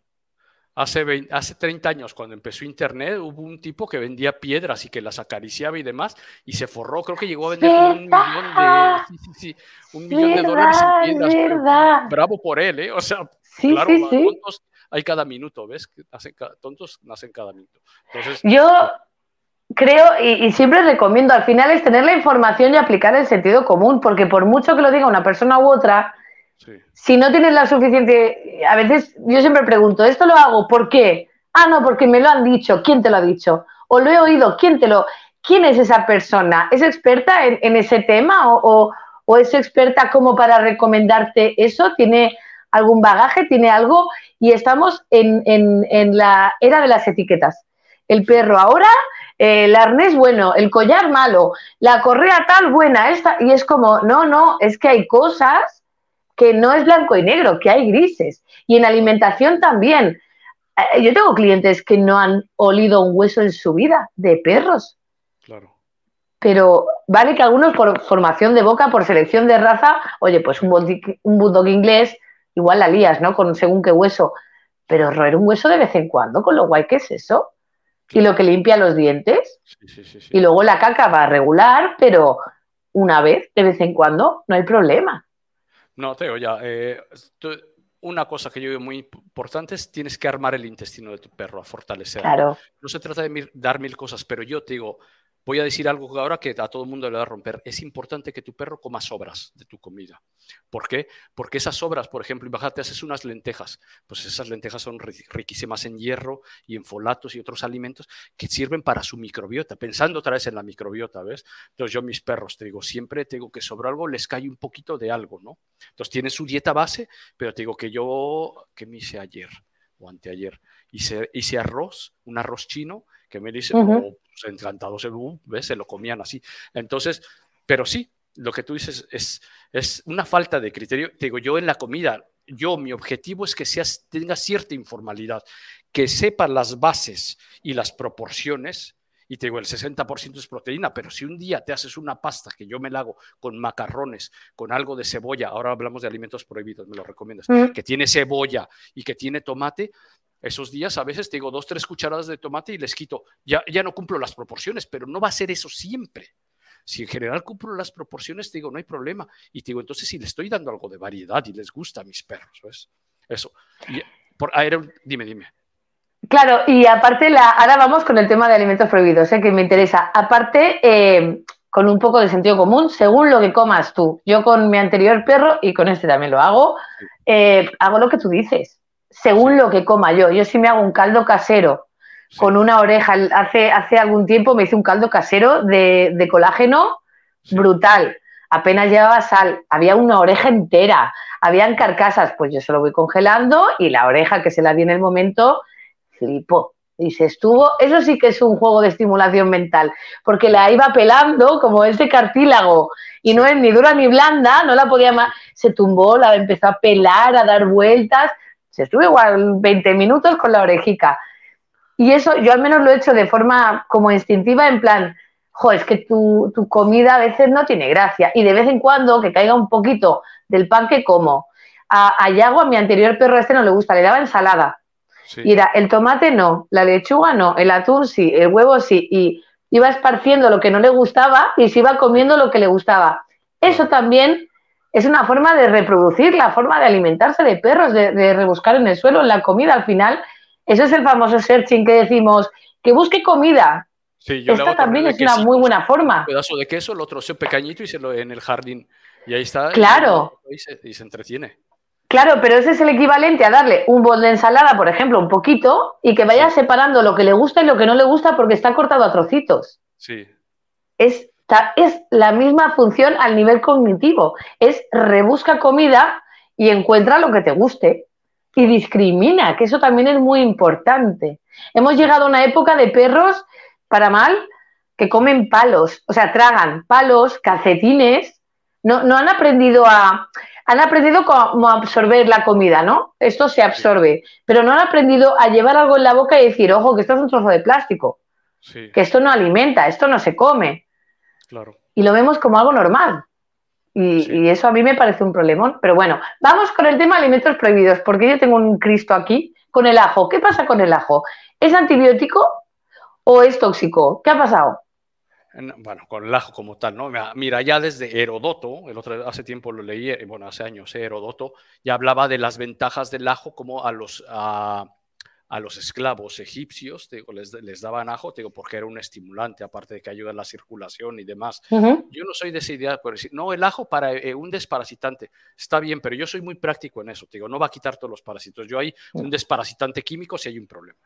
Hace 30 años, cuando empezó Internet, hubo un tipo que vendía piedras y que las acariciaba y demás, y se forró. Creo que llegó a Es vender como un millón de, verdad, sí, sí, sí, es $1 millón en verdad, es piedras. verdad. Bravo por él, ¿eh? O sea, Sí, claro, sí, sí. tontos hay cada minuto, ¿ves? Tontos nacen cada minuto. Entonces, Yo pues, creo, y siempre recomiendo, al final es tener la información y aplicar el sentido común, porque por mucho que lo diga una persona u otra, sí, si no tienes la suficiente, a veces yo siempre pregunto, ¿esto lo hago? ¿Por qué? Ah, no, porque me lo han dicho. ¿Quién te lo ha dicho? O lo he oído. ¿Quién es esa persona? ¿Es experta en ese tema o es experta como para recomendarte eso? ¿Tiene algún bagaje? ¿Tiene algo? Y estamos en la era de las etiquetas. El sí. perro ahora, el arnés bueno, el collar malo, la correa tal buena, esta, y es como, no, no, es que hay cosas que no es blanco y negro, que hay grises. Y en Claro, alimentación también. Yo tengo clientes que no han olido un hueso en su vida de perros, claro. pero vale que algunos por formación de boca, por selección de raza, oye, pues Sí, un bulldog inglés, igual la lías, ¿no? Con según qué hueso, pero roer un hueso de vez en cuando, con lo guay que es eso, y lo claro. que limpia los dientes, Sí, sí, sí, y sí. luego la caca va regular, pero una vez, de vez en cuando, no hay problema. No, Teo, ya. Una cosa que yo veo muy importante es tienes que armar el intestino de tu perro, a fortalecerlo. Claro. No se trata de dar mil cosas, pero yo te digo, voy a decir algo ahora que a todo el mundo le va a romper. Es importante que tu perro coma sobras de tu comida. ¿Por qué? Porque esas sobras, por ejemplo, imagínate, haces unas lentejas, pues esas lentejas son riquísimas en hierro y en folatos y otros alimentos que sirven para su microbiota, pensando otra vez en la microbiota, ¿ves? Entonces yo a mis perros, te digo, siempre tengo que sobre algo les cae un poquito de algo, ¿no? Entonces tienen su dieta base, pero te digo que yo, ¿qué me hice ayer o anteayer? Hice arroz, un arroz chino, que me dice, Uh-huh. pues, encantados, ¿ves? Se lo comían así. Entonces, pero sí, lo que tú dices es una falta de criterio. Te digo, yo en la comida, mi objetivo es que tenga cierta informalidad, que sepa las bases y las proporciones. Y te digo, el 60% es proteína, pero si un día te haces una pasta, que yo me la hago con macarrones, con algo de cebolla, ahora hablamos de alimentos prohibidos, me lo recomiendas, Uh-huh. que tiene cebolla y que tiene tomate, esos días a veces te digo 2, 3 cucharadas de tomate y les quito. Ya no cumplo las proporciones, pero no va a ser eso siempre. Si en general cumplo las proporciones, te digo, no hay problema. Y te digo, entonces si le estoy dando algo de variedad y les gusta a mis perros, ¿ves? Eso. Y dime. Claro, y aparte, ahora vamos con el tema de alimentos prohibidos, que me interesa. Aparte, con un poco de sentido común, según lo que comas tú. Yo con mi anterior perro, y con este también lo hago, hago lo que tú dices. Según lo que coma yo. Yo sí me hago un caldo casero con una oreja. Hace algún tiempo me hice un caldo casero de colágeno brutal. Apenas llevaba sal. Había una oreja entera. Habían carcasas. Pues yo se lo voy congelando y la oreja que se la di en el momento, flipó. Y se estuvo, eso sí que es un juego de estimulación mental, porque la iba pelando como ese cartílago y no es ni dura ni blanda, no la podía más, se tumbó, la empezó a pelar, a dar vueltas, se estuvo igual 20 minutos con la orejica. Y eso yo al menos lo he hecho de forma como instintiva, en plan, es que tu comida a veces no tiene gracia, y de vez en cuando que caiga un poquito del pan que como. A Yago, a mi anterior perro no le gusta, le daba ensalada. Sí. Y era el tomate no, la lechuga no, el atún sí, el huevo sí, y iba esparciendo lo que no le gustaba y se iba comiendo lo que le gustaba. Eso también es una forma de reproducir, la forma de alimentarse de perros, de rebuscar en el suelo, en la comida. Al final, eso es el famoso searching que decimos, que busque comida. Sí, yo esta también es una muy buena forma. Un pedazo de queso, lo troceo pequeñito y se lo en el jardín. Y ahí está. Claro. Y se entretiene. Claro, pero ese es el equivalente a darle un bol de ensalada, por ejemplo, un poquito, y que vaya separando lo que le gusta y lo que no le gusta porque está cortado a trocitos. Sí. Es la misma función al nivel cognitivo. Es rebusca comida y encuentra lo que te guste. Y discrimina, que eso también es muy importante. Hemos llegado a una época de perros, para mal, que comen palos, o sea, tragan palos, calcetines. No han aprendido han aprendido cómo absorber la comida, ¿no? Esto se absorbe, pero no han aprendido a llevar algo en la boca y decir, ojo, que esto es un trozo de plástico, que esto no alimenta, esto no se come. Claro. Y lo vemos como algo normal. Y eso a mí me parece un problemón. Pero bueno, vamos con el tema de alimentos prohibidos, porque yo tengo un Cristo aquí con el ajo. ¿Qué pasa con el ajo? ¿Es antibiótico o es tóxico? ¿Qué ha pasado? Bueno, con el ajo como tal, ¿no? Mira, ya desde Heródoto, hace tiempo lo leí, bueno, hace años, Heródoto, ya hablaba de las ventajas del ajo como a los esclavos egipcios, digo, les daban ajo, digo, porque era un estimulante, aparte de que ayuda a la circulación y demás. Yo no soy de esa idea, por decir, no, el ajo para un desparasitante, está bien, pero yo soy muy práctico en eso, digo, no va a quitar todos los parásitos, yo hay un desparasitante químico si hay un problema,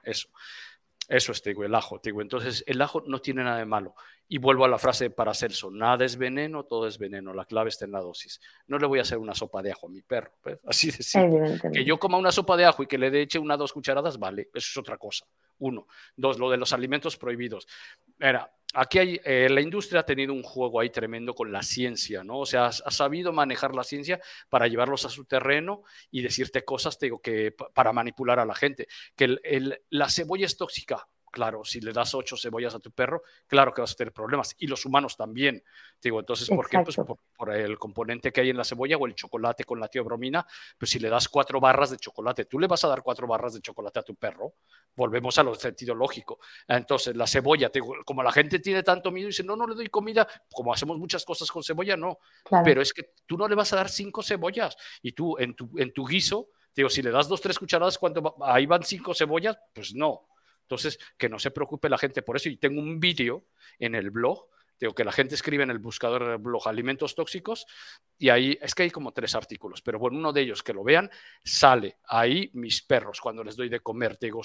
eso es, te digo, el ajo. Te digo, entonces, el ajo no tiene nada de malo. Y vuelvo a la frase de Paracelso, nada es veneno, todo es veneno. La clave está en la dosis. No le voy a hacer una sopa de ajo a mi perro. ¿Ves? Así de simple. Que yo coma una sopa de ajo y que le eche 1 o 2 cucharadas, vale, eso es otra cosa. 1. 2, lo de los alimentos prohibidos. Mira, aquí la industria ha tenido un juego ahí tremendo con la ciencia, ¿no? O sea, ha sabido manejar la ciencia para llevarlos a su terreno y decirte cosas, te digo, que para manipular a la gente. Que la cebolla es tóxica. Claro, si le das 8 cebollas a tu perro, claro que vas a tener problemas. Y los humanos también. Digo, entonces, ¿por qué? Pues por el componente que hay en la cebolla o el chocolate con la teobromina. Pues si le das 4 barras de chocolate, ¿tú le vas a dar 4 barras de chocolate a tu perro? Volvemos a lo sentido lógico. Entonces, la cebolla, como la gente tiene tanto miedo y dice, no le doy comida, como hacemos muchas cosas con cebolla, no. Claro. Pero es que tú no le vas a dar 5 cebollas. Y tú, en tu guiso, digo, si le das 2 o 3 cucharadas, ahí van 5 cebollas, pues no. Entonces, que no se preocupe la gente por eso. Y tengo un vídeo en el blog, digo, que la gente escribe en el buscador del blog alimentos tóxicos, y ahí es que hay como 3 artículos, pero bueno, uno de ellos que lo vean, sale ahí mis perros, cuando les doy de comer, digo,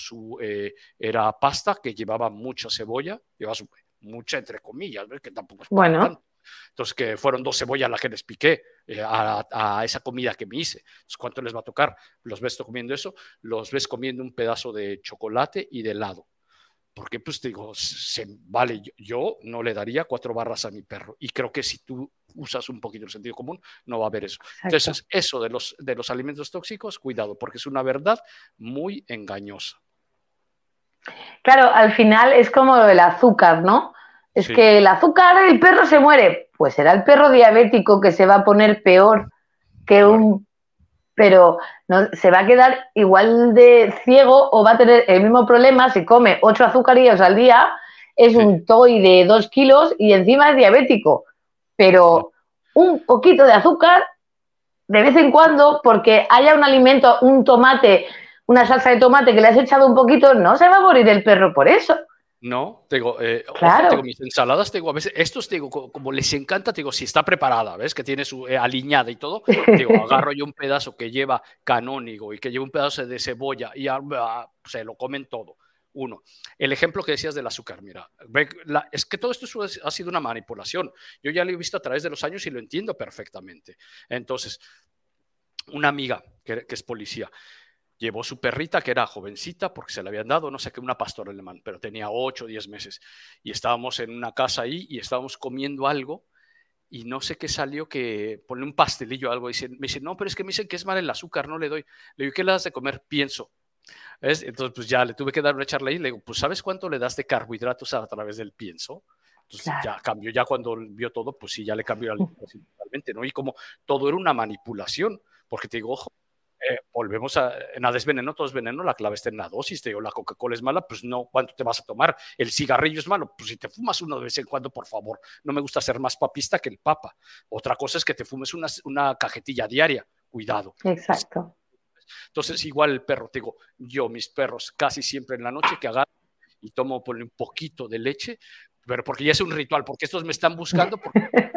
era pasta que llevaba mucha cebolla, llevaba mucha entre comillas, ¿ves? Que tampoco es para tanto. Entonces, que fueron 2 cebollas las que les piqué a esa comida que me hice. Entonces, ¿cuánto les va a tocar? Los ves comiendo eso, los ves comiendo un pedazo de chocolate y de helado. Porque, pues, te digo, vale, yo no le daría 4 barras a mi perro. Y creo que si tú usas un poquito el sentido común, no va a haber eso. Exacto. Entonces, eso de los alimentos tóxicos, cuidado, porque es una verdad muy engañosa. Claro, al final es como lo del azúcar, ¿no? Es que el azúcar, el perro se muere. Pues será el perro diabético que se va a poner peor que un... Pero no, se va a quedar igual de ciego o va a tener el mismo problema si come 8 azucarillos al día es sí, un toy de 2 kilos y encima es diabético. claro. Pero un poquito de azúcar de vez en cuando, porque haya un alimento, un tomate, una salsa de tomate que le has echado un poquito, no se va a morir el perro por eso. No, te digo, ojo, te digo, Claro. mis ensaladas, te digo, a veces, estos, te digo, como les encanta, te digo, si está preparada, ¿ves? Que tiene su aliñada y todo, te digo, agarro yo un pedazo que lleva canónigo y que lleva un pedazo de cebolla y se lo comen todo. Uno. El ejemplo que decías del azúcar, mira, es que todo esto ha sido una manipulación. Yo ya lo he visto a través de los años y lo entiendo perfectamente. Entonces, una amiga que es policía, llevó su perrita, que era jovencita, porque se le habían dado, no sé qué, una pastora alemán, pero tenía 8 o 10 meses. Y estábamos en una casa ahí y estábamos comiendo algo y no sé qué salió, que pone un pastelillo o algo. Me dice, no, pero es que me dicen que es mal el azúcar, no le doy. Le digo, ¿qué le das de comer? Pienso. ¿Ves? Entonces, pues ya le tuve que dar una charla ahí. Le digo, pues ¿sabes cuánto le das de carbohidratos a través del pienso? Entonces Claro. ya cambió, ya cuando vio todo, pues sí, ya le cambió la alimentación totalmente, ¿no? Y como todo era una manipulación, porque te digo, ojo, volvemos a, nada es veneno, todo es veneno, la clave está en la dosis, te digo, la Coca-Cola es mala, pues no, ¿cuánto te vas a tomar? El cigarrillo es malo, pues si te fumas uno de vez en cuando, por favor, no me gusta ser más papista que el papa. Otra cosa es que te fumes una cajetilla diaria, cuidado. Exacto. Entonces, igual el perro, te digo, yo, mis perros, casi siempre en la noche que agarro y tomo por un poquito de leche, pero porque ya es un ritual, porque estos me están buscando porque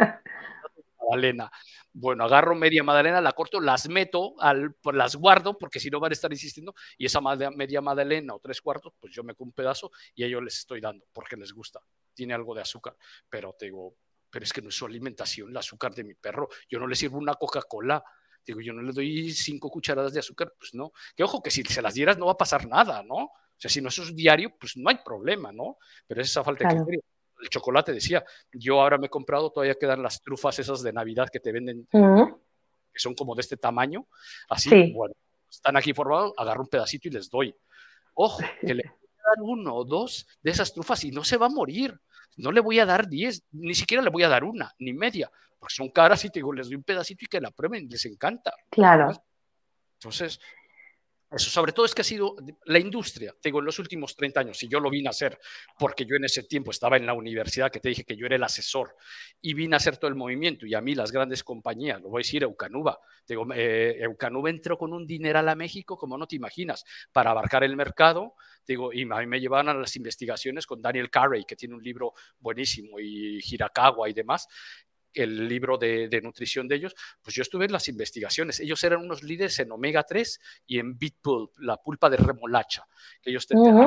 magdalena. Bueno, agarro media magdalena, la corto, las meto, pues las guardo, porque si no van a estar insistiendo, y esa media magdalena o 3/4, pues yo me como un pedazo y a ellos les estoy dando, porque les gusta. Tiene algo de azúcar, pero te digo, pero es que no es su alimentación, el azúcar de mi perro. Yo no le sirvo una Coca-Cola. Digo, yo no le doy 5 cucharadas de azúcar, pues no. Que ojo, que si se las dieras no va a pasar nada, ¿no? O sea, si no eso es diario, pues no hay problema, ¿no? Pero es esa falta de Claro. criterio. El chocolate, decía, yo ahora me he comprado, todavía quedan las trufas esas de Navidad que te venden, Mm, que son como de este tamaño, así, sí. bueno, están aquí formados, agarro un pedacito y les doy. Ojo, que le voy a dar 1 o 2 de esas trufas y no se va a morir. No le voy a dar 10, ni siquiera le voy a dar una, ni media, porque son caras y te digo, les doy un pedacito y que la prueben, les encanta. ¿Ves? Claro. Entonces, eso sobre todo es que ha sido la industria, te digo, en los últimos 30 años, y yo lo vine a hacer, porque yo en ese tiempo estaba en la universidad, que te dije que yo era el asesor, y vine a hacer todo el movimiento, y a mí las grandes compañías, lo voy a decir, Eucanuba, te digo, Eucanuba entró con un dineral a México, como no te imaginas, para abarcar el mercado, te digo, y a mí me llevaban a las investigaciones con Daniel Carey, que tiene un libro buenísimo, y Hirakawa y demás, el libro de nutrición de ellos, pues yo estuve en las investigaciones. Ellos eran unos líderes en omega 3 y en beet pulp, la pulpa de remolacha, que ellos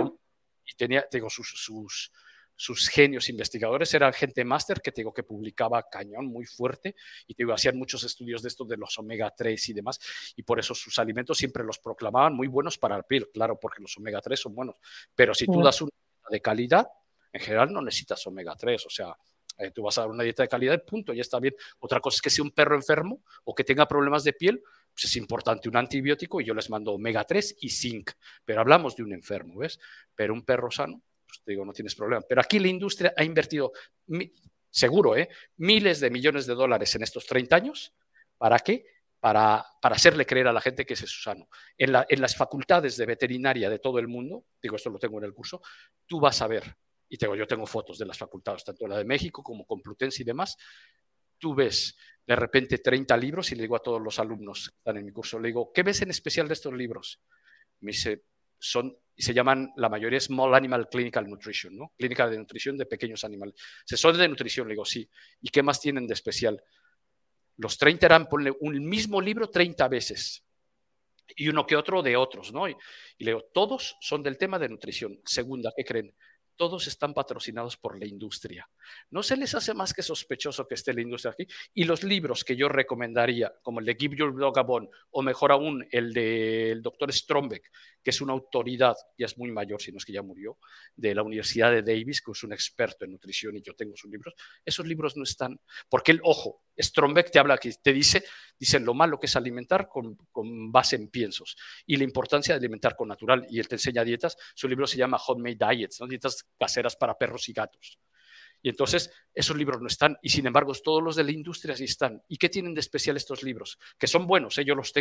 y tenía, digo, sus genios investigadores eran gente máster que digo que publicaba cañón muy fuerte y digo, hacían muchos estudios de esto de los omega 3 y demás y por eso sus alimentos siempre los proclamaban muy buenos para el piel, claro, porque los omega 3 son buenos, pero si tú das una de calidad, en general no necesitas omega 3, o sea, tú vas a dar una dieta de calidad, punto, ya está bien. Otra cosa es que sea un perro enfermo o que tenga problemas de piel, pues es importante un antibiótico y yo les mando omega 3 y zinc, pero hablamos de un enfermo, ¿ves? Pero un perro sano, pues te digo, no tienes problema. Pero aquí la industria ha invertido, seguro, miles de millones de dólares en estos 30 años. ¿Para qué? Para hacerle creer a la gente que ese es sano. En las facultades de veterinaria de todo el mundo, digo, esto lo tengo en el curso, tú vas a ver y yo tengo fotos de las facultades, tanto la de México como Complutense y demás, tú ves de repente 30 libros y le digo a todos los alumnos que están en mi curso, le digo, ¿qué ves en especial de estos libros? Me dice, se llaman, la mayoría Small Animal Clinical Nutrition, ¿no? Clínica de nutrición de pequeños animales. ¿Son de nutrición? Le digo, sí. ¿Y qué más tienen de especial? Los 30 eran, ponle un mismo libro 30 veces y uno que otro de otros, ¿no? Y le digo, todos son del tema de nutrición. Segunda, ¿qué creen? Todos están patrocinados por la industria. No se les hace más que sospechoso que esté la industria aquí. Y los libros que yo recomendaría, como el de Give Your Dog a Bone, o mejor aún, el del doctor Strombeck, que es una autoridad, ya es muy mayor, si no es que ya murió, de la Universidad de Davis, que es un experto en nutrición y yo tengo sus libros, esos libros no están, porque el ojo, Strombeck te habla aquí, te dicen lo malo que es alimentar con base en piensos y la importancia de alimentar con natural. Y él te enseña dietas, su libro se llama Homemade Diets, ¿no? Dietas caseras para perros y gatos. Y entonces esos libros no están, y sin embargo todos los de la industria sí están. ¿Y qué tienen de especial estos libros? Que son buenos, yo los tengo,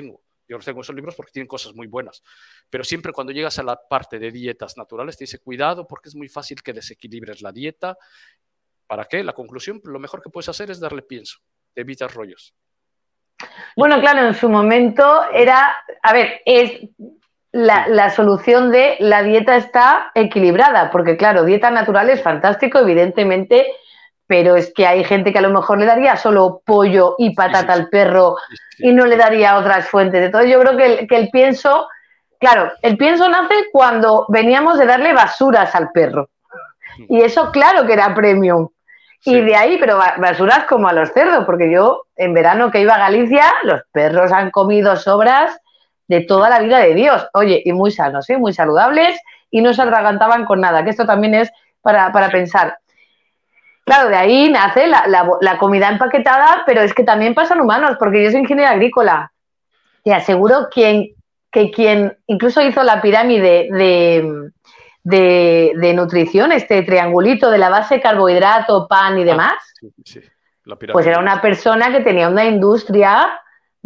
Yo los tengo esos libros porque tienen cosas muy buenas. Pero siempre cuando llegas a la parte de dietas naturales, te dice cuidado porque es muy fácil que desequilibres la dieta. ¿Para qué? La conclusión, lo mejor que puedes hacer es darle pienso. Te evitas rollos. Bueno, claro, en su momento era, a ver, es la solución de la dieta está equilibrada, porque claro, dieta natural es fantástico, evidentemente, pero es que hay gente que a lo mejor le daría solo pollo y patata al perro y no le daría otras fuentes. Entonces yo creo que el pienso, claro, el pienso nace cuando veníamos de darle basuras al perro. Y eso claro que era premium. Y de ahí, pero basuras como a los cerdos, porque yo en verano que iba a Galicia, los perros han comido sobras de toda la vida de Dios. Oye, y muy sanos, muy saludables y no se atragantaban con nada, que esto también es para pensar. Claro, de ahí nace la comida empaquetada, pero es que también pasan humanos, porque yo soy ingeniera agrícola. Te aseguro que quien incluso hizo la pirámide de nutrición, este triangulito de la base carbohidrato, pan y demás, pues era una persona que tenía una industria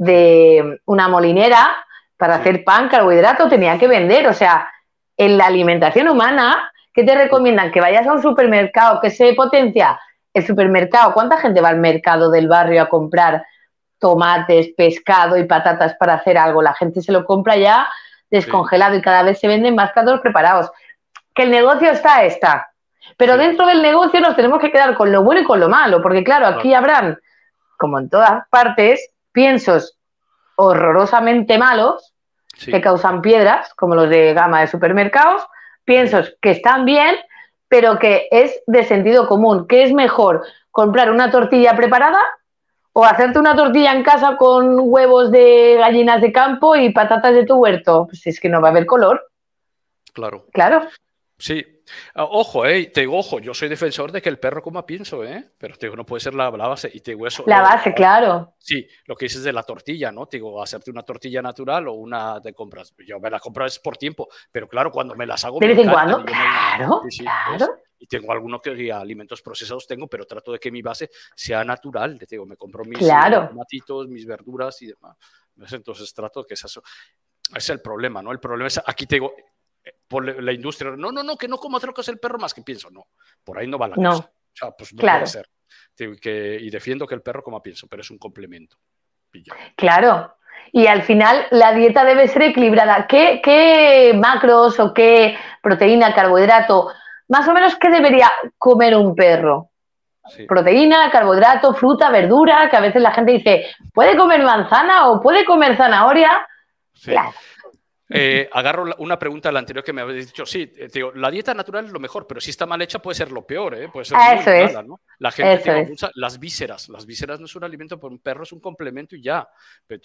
de una molinera para hacer pan, carbohidrato, tenía que vender. O sea, en la alimentación humana, ¿qué te recomiendan? Que vayas a un supermercado, que se potencia el supermercado. ¿Cuánta gente va al mercado del barrio a comprar tomates, pescado y patatas para hacer algo? La gente se lo compra ya descongelado y cada vez se venden más platos preparados. Que el negocio está. Pero dentro del negocio nos tenemos que quedar con lo bueno y con lo malo, porque claro, aquí habrán, como en todas partes, piensos horrorosamente malos que causan piedras, como los de gama de supermercados, piensos que están bien, pero que es de sentido común. ¿Qué es mejor? ¿Comprar una tortilla preparada o hacerte una tortilla en casa con huevos de gallinas de campo y patatas de tu huerto? Pues es que no va a haber color. Claro. Sí. Ojo, te digo, ojo, yo soy defensor de que el perro coma pienso, pero te digo, no puede ser la base. Y te digo eso. La base, claro. Sí, lo que dices de la tortilla, ¿no? Te digo, hacerte una tortilla natural o una de compras. Yo me la compro es por tiempo, pero claro, cuando me las hago. De vez en cuando, claro. Y tengo algunos que alimentos procesados tengo, pero trato de que mi base sea natural. Te digo, me compro mis tomatitos, mis verduras y demás. Entonces trato de que eso. Es el problema, ¿no? El problema es, aquí te digo, por la industria, no, que no como otra cosa el perro más que pienso, no, por ahí no va la cosa. O sea, pues no puede ser. Y defiendo que el perro coma pienso, pero es un complemento. Claro. Y al final la dieta debe ser equilibrada. ¿Qué macros o qué proteína, carbohidrato, más o menos qué debería comer un perro? Proteína, carbohidrato, fruta, verdura, que a veces la gente dice, ¿puede comer manzana o puede comer zanahoria? Claro. Agarro una pregunta a la anterior que me habéis dicho. Sí, digo, la dieta natural es lo mejor, pero si está mal hecha puede ser lo peor, puede ser muy mala, ¿no? La gente usa las vísceras. Las vísceras no es un alimento para un perro, es un complemento y ya. Pero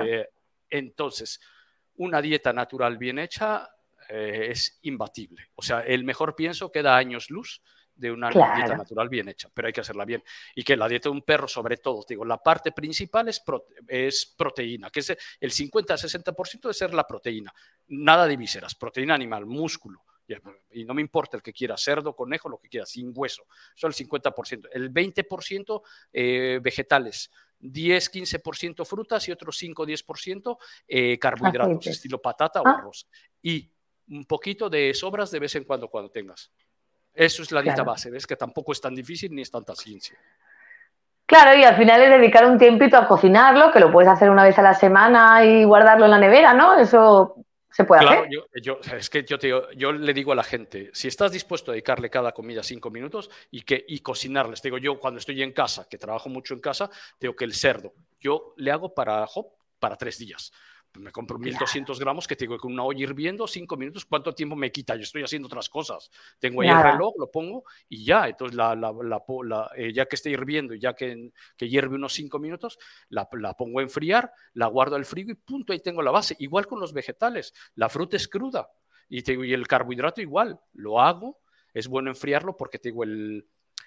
entonces, una dieta natural bien hecha es imbatible. O sea, el mejor pienso queda años luz de una dieta natural bien hecha, pero hay que hacerla bien. Y que la dieta de un perro, sobre todo, digo, la parte principal es proteína, que es el 50-60% de ser la proteína. Nada de vísceras, proteína animal, músculo. Y no me importa el que quiera, cerdo, conejo, lo que quiera, sin hueso. Eso es el 50%. El 20% vegetales. 10-15% frutas y otros 5-10% carbohidratos, estilo patata o arroz. Y un poquito de sobras de vez en cuando tengas. Eso es la dieta base, ¿ves? Que tampoco es tan difícil ni es tanta ciencia. Claro, y al final es dedicar un tiempito a cocinarlo, que lo puedes hacer una vez a la semana y guardarlo en la nevera, ¿no? Eso se puede hacer. Es que yo le digo a la gente, si estás dispuesto a dedicarle cada comida 5 minutos y cocinarles, digo yo cuando estoy en casa, que trabajo mucho en casa, digo que el cerdo, yo le hago para 3 días. Me compro 1200 gramos que tengo con una olla hirviendo, 5 minutos, ¿cuánto tiempo me quita? Yo estoy haciendo otras cosas. Tengo ahí el reloj, lo pongo y ya. Entonces, ya que esté hirviendo y ya que hierve unos 5 minutos, la pongo a enfriar, la guardo al frigo y punto, ahí tengo la base. Igual con los vegetales, la fruta es cruda y el carbohidrato igual. Lo hago, es bueno enfriarlo porque tengo el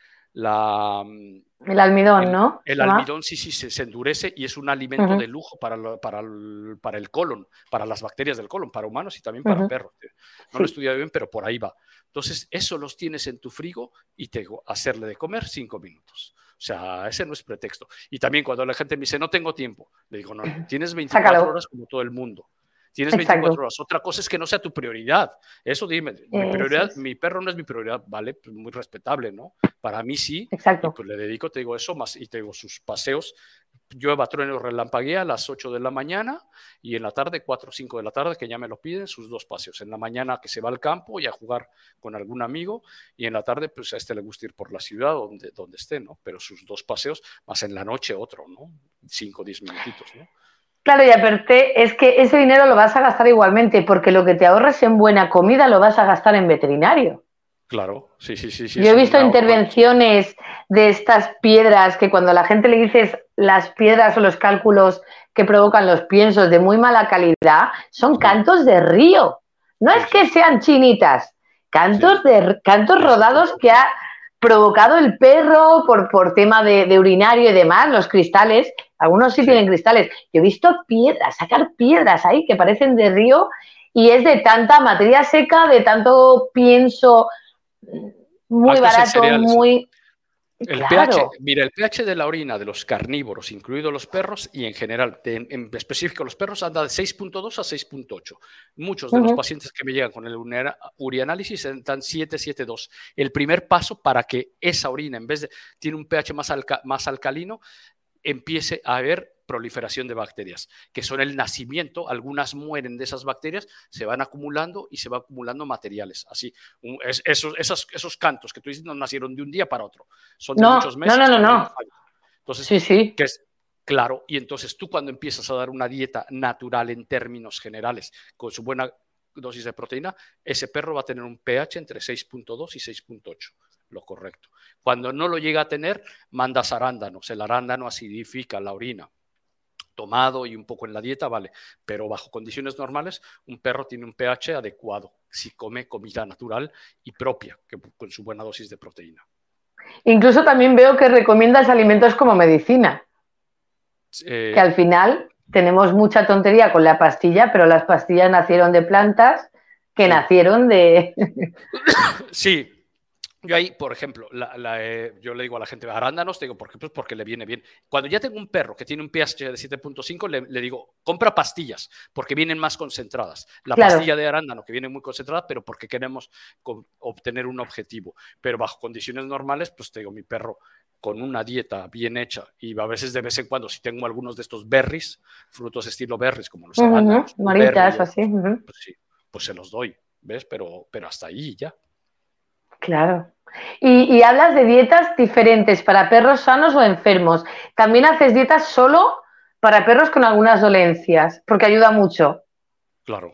almidón, ¿no? El almidón sí se endurece y es un alimento de lujo para el colon, para las bacterias del colon, para humanos y también para perros. No lo he estudiado bien, pero por ahí va. Entonces, eso los tienes en tu frigo y te digo, hacerle de comer 5 minutos. sea, ese no es pretexto. Y también cuando la gente me dice, no tengo tiempo, le digo, no, tienes 24 Sácalo. horas como todo el mundo. Tienes Exacto. 24 horas. Otra cosa es que no sea tu prioridad. Eso dime, mi prioridad, mi perro no es mi prioridad, vale, pues muy respetable, ¿no? Para mí sí, y Exacto. pues le dedico, te digo eso, más, y te digo sus paseos. Llueva, trueno, relampaguea a las 8 de la mañana y en la tarde, 4 o 5 de la tarde, que ya me lo piden, sus 2 paseos. En la mañana que se va al campo y a jugar con algún amigo y en la tarde, pues a este le gusta ir por la ciudad donde esté, ¿no? Pero sus 2 paseos, más en la noche otro, ¿no? 5 o 10 minutitos, ¿no? Claro, y aparte es que ese dinero lo vas a gastar igualmente, porque lo que te ahorres en buena comida lo vas a gastar en veterinario. Claro, sí. Yo he visto intervenciones de estas piedras que cuando a la gente le dices las piedras o los cálculos que provocan los piensos de muy mala calidad, son cantos de río. No es que sean chinitas, cantos rodados que ha provocado el perro por tema de urinario y demás, los cristales. Algunos sí tienen cristales. Yo he visto piedras, sacar piedras ahí que parecen de río y es de tanta materia seca, de tanto pienso muy barato, muy... El pH, mira, el pH de la orina de los carnívoros, incluidos los perros, y en general, en específico los perros, anda de 6.2 a 6.8. Muchos de los pacientes que me llegan con el urianálisis están 7, 7.2. El primer paso para que esa orina, en vez de tiene un pH más alcalino, empiece a haber proliferación de bacterias, que son el nacimiento, algunas mueren de esas bacterias, se van acumulando y se van acumulando materiales. Así, esos cantos que tú dices no nacieron de un día para otro, son de muchos meses. No. Entonces, sí. que es claro, y entonces tú cuando empiezas a dar una dieta natural en términos generales, con su buena dosis de proteína, ese perro va a tener un pH entre 6.2 y 6.8. Lo correcto. Cuando no lo llega a tener, mandas arándanos. El arándano acidifica la orina. Tomado y un poco en la dieta, vale. Pero bajo condiciones normales, un perro tiene un pH adecuado si come comida natural y propia, con su buena dosis de proteína. Incluso también veo que recomiendas alimentos como medicina. Que al final tenemos mucha tontería con la pastilla, pero las pastillas nacieron de plantas que nacieron de... Sí. Yo ahí, por ejemplo, yo le digo a la gente, arándanos, digo, ¿por qué? Pues porque le viene bien. Cuando ya tengo un perro que tiene un pH de 7.5, le digo, compra pastillas, porque vienen más concentradas. La pastilla de arándano, que viene muy concentrada, pero porque queremos obtener un objetivo. Pero bajo condiciones normales, pues te digo, mi perro con una dieta bien hecha, y a veces de vez en cuando, si tengo algunos de estos berries, frutos estilo berries, como los arándanos, moritas, así. Pues sí, pues se los doy, ¿ves? Pero hasta ahí ya. Claro. Y hablas de dietas diferentes para perros sanos o enfermos. También haces dietas solo para perros con algunas dolencias, porque ayuda mucho. Claro.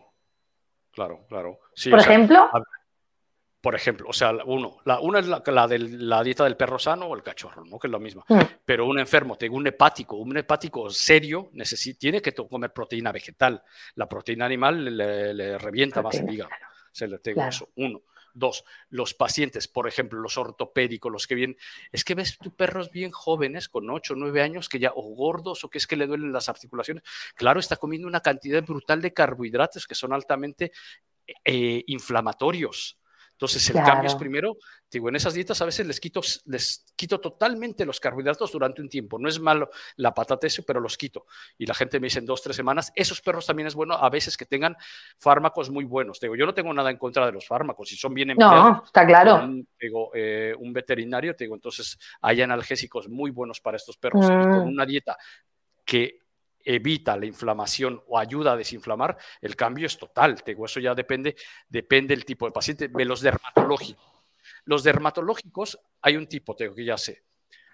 Sí, ¿Por ejemplo? Por ejemplo, o sea, una es la de la dieta del perro sano o el cachorro, ¿no? Que es lo mismo. Pero un enfermo, tengo un hepático serio, tiene que comer proteína vegetal. La proteína animal le revienta más el hígado. Se le tengo eso. 1. 2, los pacientes, por ejemplo, los ortopédicos, los que vienen, es que ves tu perros bien jóvenes, con 8 o 9 años, que ya, o gordos, o que es que le duelen las articulaciones. Claro, está comiendo una cantidad brutal de carbohidratos que son altamente inflamatorios. Entonces, el cambio es primero, digo, en esas dietas a veces les quito totalmente los carbohidratos durante un tiempo. No es malo la patata eso, pero los quito. Y la gente me dice en 2 o 3 semanas, esos perros también es bueno a veces que tengan fármacos muy buenos. Digo, yo no tengo nada en contra de los fármacos, si son bien empleados. No, está claro. Un veterinario, digo, entonces hay analgésicos muy buenos para estos perros y con una dieta que evita la inflamación o ayuda a desinflamar, el cambio es total. Eso ya depende del tipo de paciente. De los dermatológicos. Los dermatológicos, hay un tipo, que ya sé.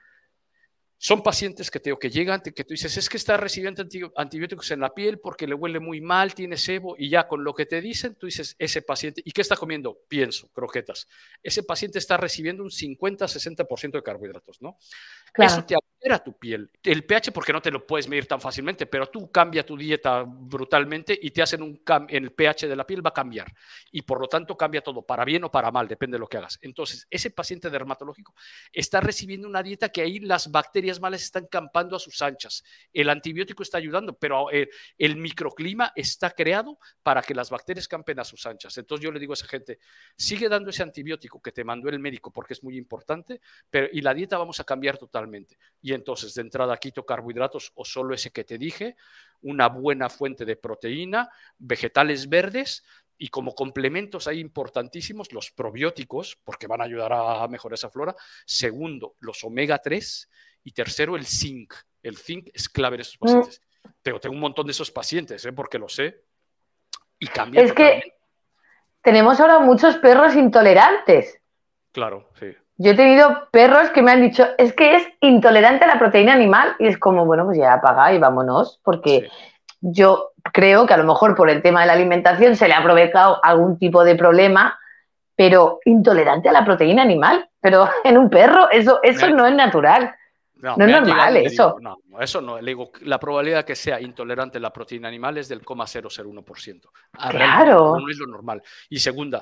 Son pacientes que llegan, que tú dices, es que está recibiendo antibióticos en la piel porque le huele muy mal, tiene sebo, y ya con lo que te dicen, tú dices, ese paciente, ¿y qué está comiendo? Pienso, croquetas. Ese paciente está recibiendo un 50-60% de carbohidratos, ¿no? Claro. Eso te altera tu piel. El pH, porque no te lo puedes medir tan fácilmente, pero tú cambia tu dieta brutalmente y te hacen un cambio, el pH de la piel va a cambiar. Y por lo tanto cambia todo, para bien o para mal, depende de lo que hagas. Entonces, ese paciente dermatológico está recibiendo una dieta que ahí las bacterias bacterias malas están campando a sus anchas. El antibiótico está ayudando, pero el microclima está creado para que las bacterias campen a sus anchas. Entonces yo le digo a esa gente, sigue dando ese antibiótico que te mandó el médico porque es muy importante, y la dieta vamos a cambiar totalmente. Y entonces de entrada quito carbohidratos o solo ese que te dije, una buena fuente de proteína, vegetales verdes, y como complementos ahí importantísimos, los probióticos, porque van a ayudar a mejorar esa flora. Segundo, los omega 3. Y tercero, el zinc. El zinc es clave en estos pacientes. Tengo un montón de esos pacientes, porque lo sé. Y cambia totalmente. Que tenemos ahora muchos perros intolerantes. Claro, sí. Yo he tenido perros que me han dicho, es que es intolerante a la proteína animal. Y es como, bueno, pues ya apaga y vámonos, porque yo creo que a lo mejor por el tema de la alimentación se le ha provocado algún tipo de problema, pero intolerante a la proteína animal. Pero en un perro eso no es natural. No es normal eso. No, eso no. Le digo, la probabilidad que sea intolerante a la proteína animal es del 0,001%. Claro. No es lo normal. Y segunda,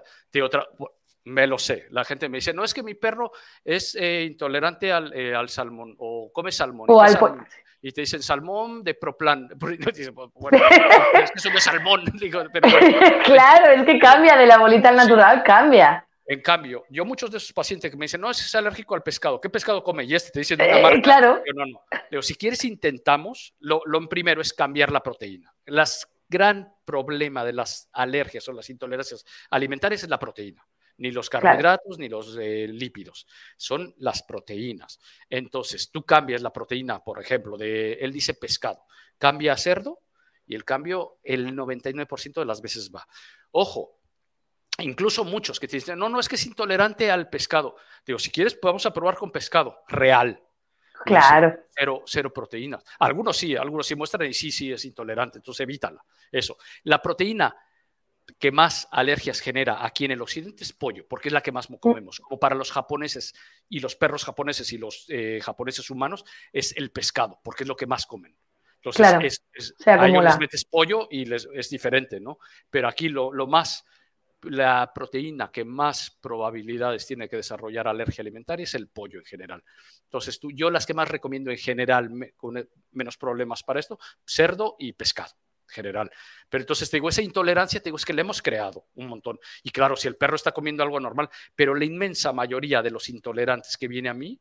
me lo sé. La gente me dice, no, es que mi perro es intolerante al salmón o come salmón. O al salmón? Y te dicen salmón de Proplan. Bueno, es que eso no es salmón. Digo, pero bueno. Claro, es que cambia de la bolita al natural, cambia. En cambio, yo muchos de esos pacientes que me dicen, no, es alérgico al pescado. ¿Qué pescado come? Y te dicen una marca. Claro. No. Pero si quieres intentamos, lo primero es cambiar la proteína. El gran problema de las alergias o las intolerancias alimentarias es la proteína. Ni los carbohidratos, ni los lípidos. Son las proteínas. Entonces, tú cambias la proteína, por ejemplo, él dice pescado. Cambia a cerdo y el cambio el 99% de las veces va. Ojo, incluso muchos que te dicen, no, es que es intolerante al pescado. Digo, si quieres, vamos a probar con pescado real. Claro. Cero proteínas. Algunos sí muestran y sí es intolerante, entonces evítala. Eso. La proteína que más alergias genera aquí en el occidente es pollo, porque es la que más comemos. Como para los japoneses y los perros japoneses y los japoneses humanos, es el pescado, porque es lo que más comen. Entonces, a ellos les metes pollo y es diferente, ¿no? Pero aquí la proteína que más probabilidades tiene que desarrollar alergia alimentaria es el pollo en general. Entonces, yo las que más recomiendo en general, con menos problemas para esto, cerdo y pescado. General. Pero entonces te digo, esa intolerancia, te digo, es que la hemos creado un montón. Y claro, si el perro está comiendo algo normal, pero la inmensa mayoría de los intolerantes que viene a mí,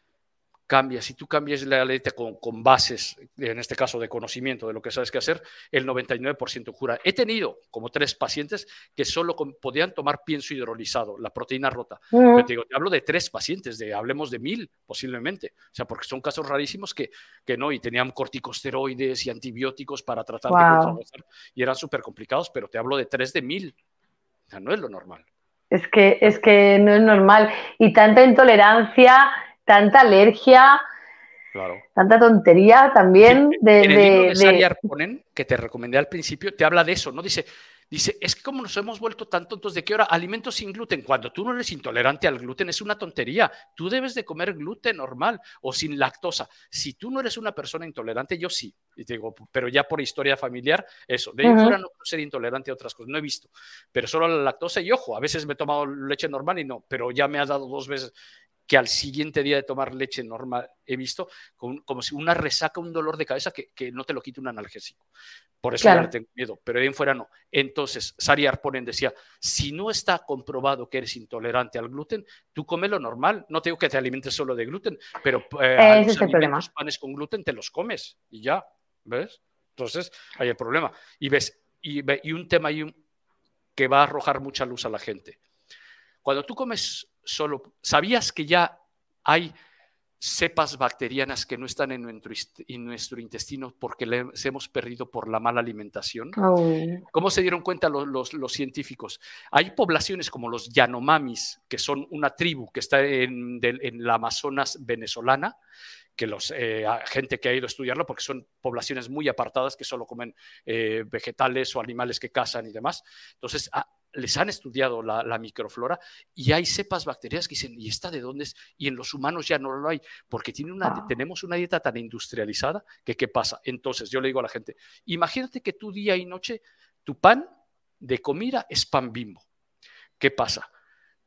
cambia. Si tú cambias la dieta con bases, en este caso de conocimiento de lo que sabes que hacer, el 99% cura. He tenido como 3 pacientes que solo podían tomar pienso hidrolizado, la proteína rota. Pero te digo, te hablo de 3 pacientes, hablemos de 1000 posiblemente. O sea, porque son casos rarísimos que no, y tenían corticosteroides y antibióticos para tratar de contrarrestar, y eran súper complicados, pero te hablo de 3 de 1000. O sea, no es lo normal. Es que no es normal. Y tanta intolerancia, tanta alergia, claro, tanta tontería también. En el libro de Sari Arponen, que te recomendé al principio, te habla de eso, ¿no? Dice, es que como nos hemos vuelto tan tontos, ¿de qué hora? Alimentos sin gluten. Cuando tú no eres intolerante al gluten, es una tontería. Tú debes de comer gluten normal o sin lactosa. Si tú no eres una persona intolerante, yo sí. Y te digo, pero ya por historia familiar, eso. De ahí fuera no quiero ser intolerante a otras cosas, no he visto. Pero solo a la lactosa y ojo, a veces me he tomado leche normal y no, pero ya me has dado 2 veces que al siguiente día de tomar leche normal he visto como si una resaca, un dolor de cabeza que no te lo quite un analgésico. Por eso ya le tengo miedo, pero de ahí en fuera no. Entonces, Sari Arponen decía, si no está comprobado que eres intolerante al gluten, tú come lo normal. No te digo que te alimentes solo de gluten, pero los alimentos, panes con gluten, te los comes y ya, ¿ves? Entonces, hay el problema. Y ves, y un tema que va a arrojar mucha luz a la gente. Cuando tú comes solo, ¿sabías que ya hay cepas bacterianas que no están en nuestro intestino porque les hemos perdido por la mala alimentación? ¿Cómo se dieron cuenta los científicos? Hay poblaciones como los Yanomamis, que son una tribu que está en la Amazonas venezolana, que gente que ha ido a estudiarlo, porque son poblaciones muy apartadas que solo comen vegetales o animales que cazan y demás. Entonces, les han estudiado la microflora y hay cepas bacterianas que dicen, ¿y esta de dónde es? Y en los humanos ya no lo hay, porque tenemos una dieta tan industrializada que ¿qué pasa? Entonces, yo le digo a la gente, imagínate que tu día y noche, tu pan de comida es pan Bimbo. ¿Qué pasa?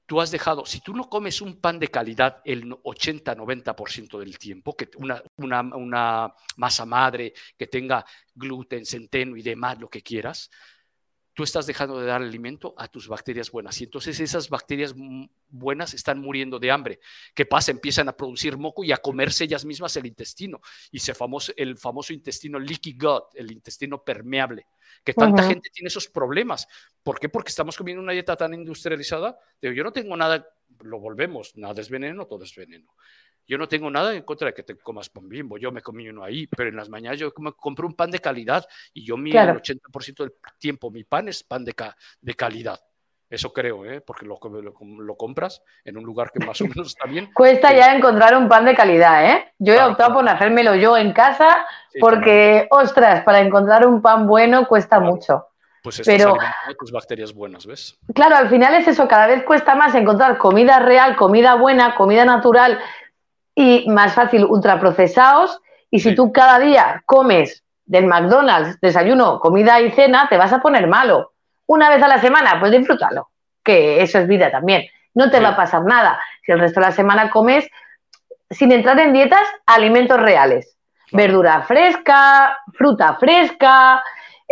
tú has dejado, si tú no comes un pan de calidad el 80-90% del tiempo, que una masa madre que tenga gluten, centeno y demás, lo que quieras, tú estás dejando de dar alimento a tus bacterias buenas. Y entonces esas bacterias buenas están muriendo de hambre. ¿Qué pasa? Empiezan a producir moco y a comerse ellas mismas el intestino. Y el famoso intestino leaky gut, el intestino permeable, que tanta gente tiene esos problemas. ¿Por qué? Porque estamos comiendo una dieta tan industrializada. Digo, yo no tengo nada, lo volvemos, nada es veneno, todo es veneno. Yo no tengo nada en contra de que te comas pan Bimbo, yo me comí uno ahí, pero en las mañanas yo compro un pan de calidad y yo el 80% del tiempo mi pan es pan de calidad. Eso creo, porque lo compras en un lugar que más o menos está bien. Cuesta ya encontrar un pan de calidad, ¿eh? Yo he optado por hacérmelo yo en casa porque, ostras, para encontrar un pan bueno cuesta mucho. Pues estás alimentando tus bacterias buenas, ¿ves? Claro, al final es eso, cada vez cuesta más encontrar comida real, comida buena, comida natural y más fácil ultraprocesados. Y si tú cada día comes del McDonald's, desayuno, comida y cena, te vas a poner malo. Una vez a la semana, pues disfrútalo, que eso es vida también. No te va a pasar nada. Si el resto de la semana comes, sin entrar en dietas, alimentos reales. Verdura fresca, fruta fresca,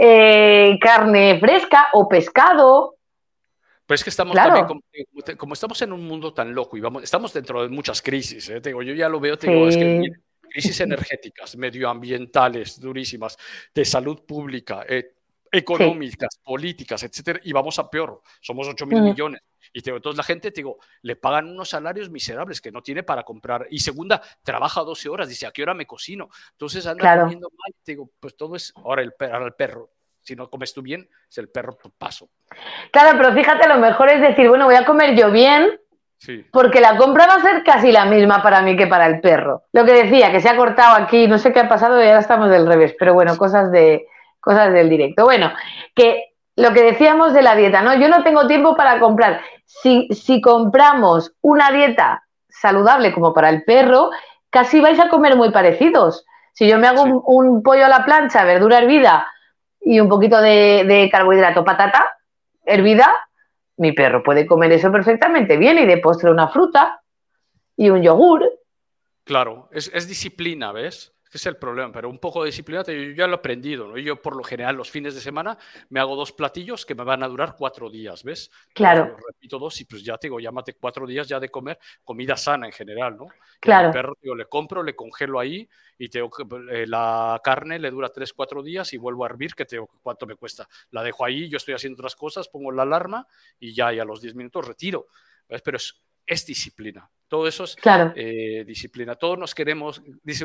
carne fresca o pescado. Pues es que estamos también, como estamos en un mundo tan loco y estamos dentro de muchas crisis, yo ya lo veo, es que crisis energéticas, medioambientales, durísimas, de salud pública, económicas, políticas, etcétera, y vamos a peor, somos 8.000 millones. Y entonces la gente, le pagan unos salarios miserables que no tiene para comprar. Y segunda, trabaja 12 horas, dice, ¿a qué hora me cocino? Entonces anda comiendo mal, pues todo es, ahora el perro. Si no comes tú bien, es el perro paso. Claro, pero fíjate, lo mejor es decir, bueno, voy a comer yo bien, porque la compra va a ser casi la misma para mí que para el perro. Lo que decía, que se ha cortado aquí, no sé qué ha pasado y ahora estamos del revés, pero bueno, cosas del directo. Bueno, que lo que decíamos de la dieta, ¿no? Yo no tengo tiempo para comprar. Si compramos una dieta saludable como para el perro, casi vais a comer muy parecidos. Si yo me hago un pollo a la plancha, verdura hervida, y un poquito de carbohidrato, patata hervida, mi perro puede comer eso perfectamente bien y de postre una fruta y un yogur. Claro, es disciplina, ¿ves? Es el problema, pero un poco de disciplina yo ya lo he aprendido, ¿no? Yo por lo general los fines de semana me hago 2 platillos que me van a durar 4 días, ¿ves? Claro. Yo repito 2 y pues ya llámate 4 días ya de comer comida sana en general, ¿no? Claro. Y al perro le compro, le congelo ahí y la carne le dura 3-4 días y vuelvo a hervir, que ¿cuánto me cuesta? La dejo ahí, yo estoy haciendo otras cosas, pongo la alarma y ya a los 10 minutos retiro, ¿ves? Pero es disciplina. Todo eso es disciplina. Todos nos queremos,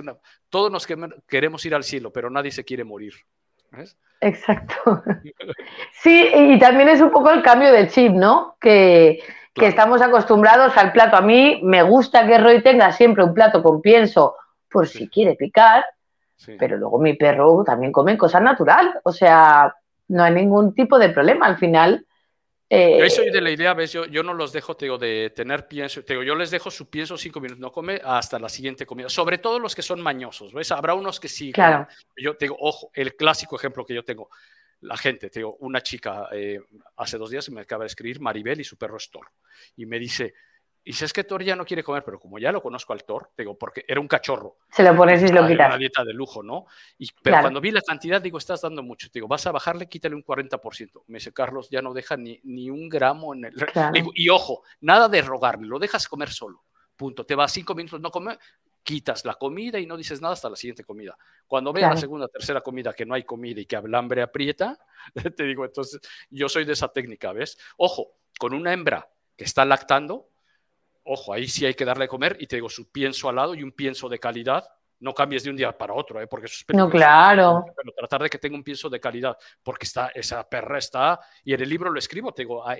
queremos ir al cielo, pero nadie se quiere morir. ¿Ves? Exacto. Sí, y también es un poco el cambio de chip, ¿no? Que estamos acostumbrados al plato. A mí me gusta que Roy tenga siempre un plato con pienso por si quiere picar, pero luego mi perro también come cosas natural. O sea, no hay ningún tipo de problema. Al final... Yo soy de la idea, ¿ves? Yo no los dejo, de tener pienso. Yo les dejo su pienso 5 minutos, no come hasta la siguiente comida. Sobre todo los que son mañosos, ¿ves? Habrá unos que sí. Claro. Yo ojo, el clásico ejemplo que yo tengo. La gente, una chica hace 2 días me acaba de escribir, Maribel, y su perro es Thor. Y me dice, y si es que Thor ya no quiere comer, pero como ya lo conozco al Thor, porque era un cachorro. Se lo pones y lo quitas. Una dieta de lujo, ¿no? Pero cuando vi la cantidad, estás dando mucho. Vas a bajarle, quítale un 40%. Me dice, Carlos, ya no deja ni un gramo en el... Claro. Y ojo, nada de rogarle, lo dejas comer solo. Punto. Te vas 5 minutos, no comer, quitas la comida y no dices nada hasta la siguiente comida. Cuando vea la segunda, tercera comida que no hay comida y que el hambre aprieta, te digo, entonces yo soy de esa técnica, ¿ves? Ojo, con una hembra que está lactando, ojo, ahí sí hay que darle a comer y su pienso al lado y un pienso de calidad. No cambies de un día para otro, porque eso es peligroso. No, claro. Pero tratar de que tenga un pienso de calidad, porque esa perra está, y en el libro lo escribo,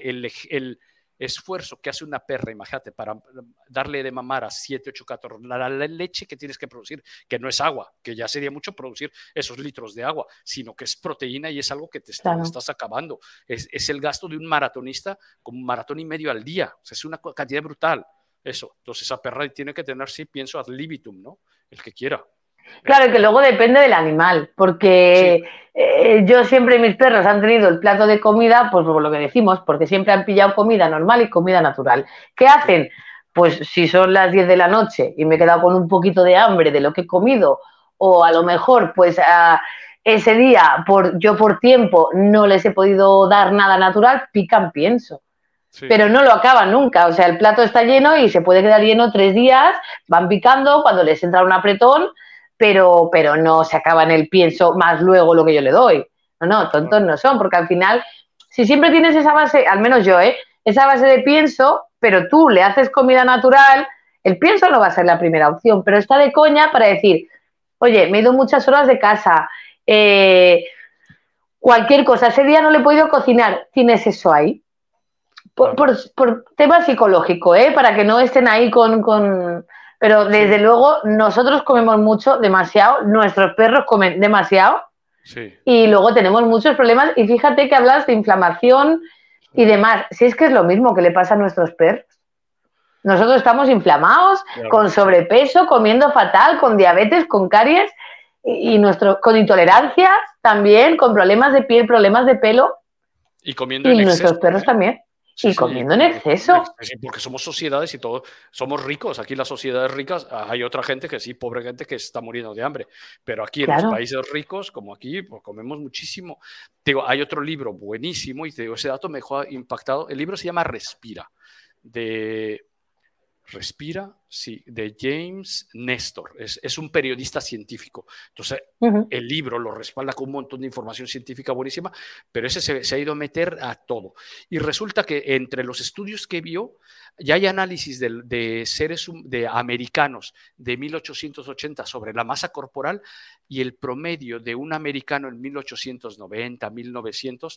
el esfuerzo que hace una perra, imagínate, para darle de mamar a 7, 8 cachorros, la leche que tienes que producir, que no es agua, que ya sería mucho producir esos litros de agua, sino que es proteína y es algo que te estás acabando. Es el gasto de un maratonista como 1,5 maratones al día. O sea, es una cantidad brutal. Eso. Entonces esa perra tiene que tener, sí, pienso ad libitum, ¿no? El que quiera. Claro, que luego depende del animal, Sí, porque yo siempre, mis perros han tenido el plato de comida, pues por lo que decimos, porque siempre han pillado comida normal y comida natural. ¿Qué sí, hacen? Pues si son las 10 de la noche y me he quedado con un poquito de hambre de lo que he comido, o a lo sí, mejor, pues ese día, yo por tiempo no les he podido dar nada natural, pican pienso. sí, Pero no lo acaban nunca, o sea, el plato está lleno y se puede quedar lleno 3 días, van picando cuando les entra un apretón, pero no se acaban el pienso más luego lo que yo le doy. No, no, claro, tontos no son, porque al final, si siempre tienes esa base, al menos yo, esa base de pienso, pero tú le haces comida natural, el pienso no va a ser la primera opción, pero está de coña para decir, oye, me he ido muchas horas de casa, cualquier cosa, ese día no le he podido cocinar, tienes eso ahí claro. por tema psicológico, ¿eh? Para que no estén ahí Pero Sí, desde luego nosotros comemos mucho, demasiado, nuestros perros comen demasiado sí. y luego tenemos muchos problemas y fíjate que hablas de inflamación y demás. Si es que es lo mismo que le pasa a nuestros perros. Nosotros estamos inflamados, Claro, con sí. sobrepeso, comiendo fatal, con diabetes, con caries con intolerancias también, con problemas de piel, problemas de pelo Y comiendo y en exceso, nuestros perros ¿eh? también. Sí, Y sí, comiendo en exceso. sí, porque somos sociedades y todo, somos ricos. Aquí las sociedades ricas, hay otra gente que sí, pobre gente que se está muriendo de hambre. Pero aquí en los Claro. países ricos, como aquí, pues comemos muchísimo. Te digo, hay otro libro buenísimo y te digo, ese dato me dejó impactado. El libro se llama Respira, de Respira, sí, de James Nestor. Es un periodista científico. Entonces, Uh -huh. el libro lo respalda con un montón de información científica buenísima, pero ese se ha ido a meter a todo. Y resulta que entre los estudios que vio, ya hay análisis de seres de americanos de 1880 sobre la masa corporal y el promedio de un americano en 1890, 1900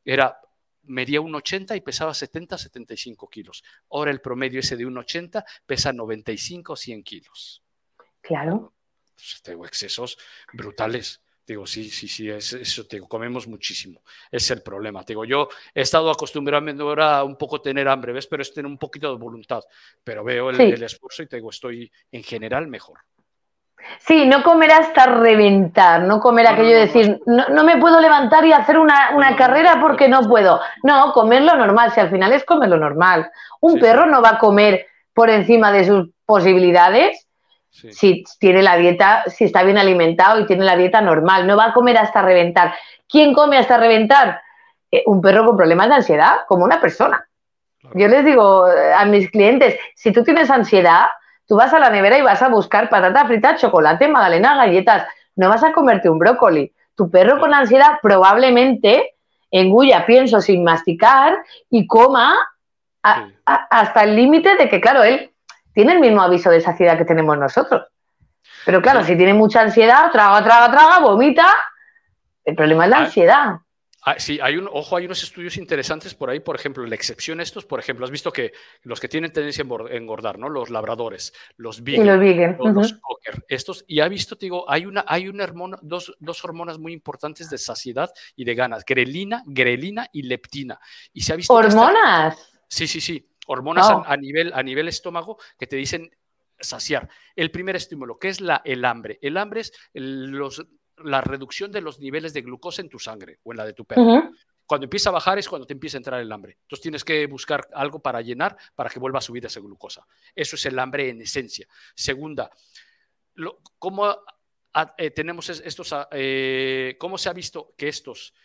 medía un 80 y pesaba 70, 75 kilos. Ahora el promedio ese de un 80 pesa 95, 100 kilos. Claro. Pues, tengo excesos brutales. Digo, sí, sí, sí, eso, digo, comemos muchísimo. Es el problema. Digo, yo he estado acostumbrado ahora a un poco tener hambre, ¿ves? Pero es tener un poquito de voluntad. Pero veo el Sí. esfuerzo y te digo, estoy en general mejor. Sí, no comer hasta reventar, no comer No, no, aquello de no, no, decir, no, no me puedo levantar y hacer no, una no, no, carrera porque no puedo. No, comer lo normal, si al final es comer lo normal. Un sí, perro sí, no va a comer por encima de sus posibilidades sí, si tiene la dieta, si está bien alimentado y tiene la dieta normal, no va a comer hasta reventar. ¿Quién come hasta reventar? Un perro con problemas de ansiedad, como una persona. claro. Yo les digo a mis clientes, si tú tienes ansiedad, tú vas a la nevera y vas a buscar patata frita, chocolate, magdalena, galletas. No vas a comerte un brócoli. Tu perro Ya, con ansiedad probablemente engulla pienso sin masticar y coma sí. hasta el límite de que, claro, él tiene el mismo aviso de saciedad que tenemos nosotros. Pero claro, Sí. si tiene mucha ansiedad, traga, traga, traga, vomita. El problema es la Ah, ansiedad. sí, ojo, hay unos estudios interesantes por ahí, por ejemplo, la excepción a estos, por ejemplo, has visto que los que tienen tendencia a engordar, ¿no? Los labradores, los Y lo beagle, vegan. los cocker, estos, y ha visto, digo, hay una hormona, dos hormonas muy importantes de saciedad y de ganas, grelina y leptina. Y se ha visto que Hormonas. sí, sí, sí, hormonas Oh. a nivel estómago que te dicen saciar. El primer estímulo, que es el hambre. El hambre es la reducción de los niveles de glucosa en tu sangre o en la de tu perro. Cuando empieza a bajar es cuando te empieza a entrar el hambre. Entonces tienes que buscar algo para llenar para que vuelva a subir esa glucosa. Eso es el hambre en esencia. Segunda, ¿cómo tenemos estos, cómo se ha visto que estos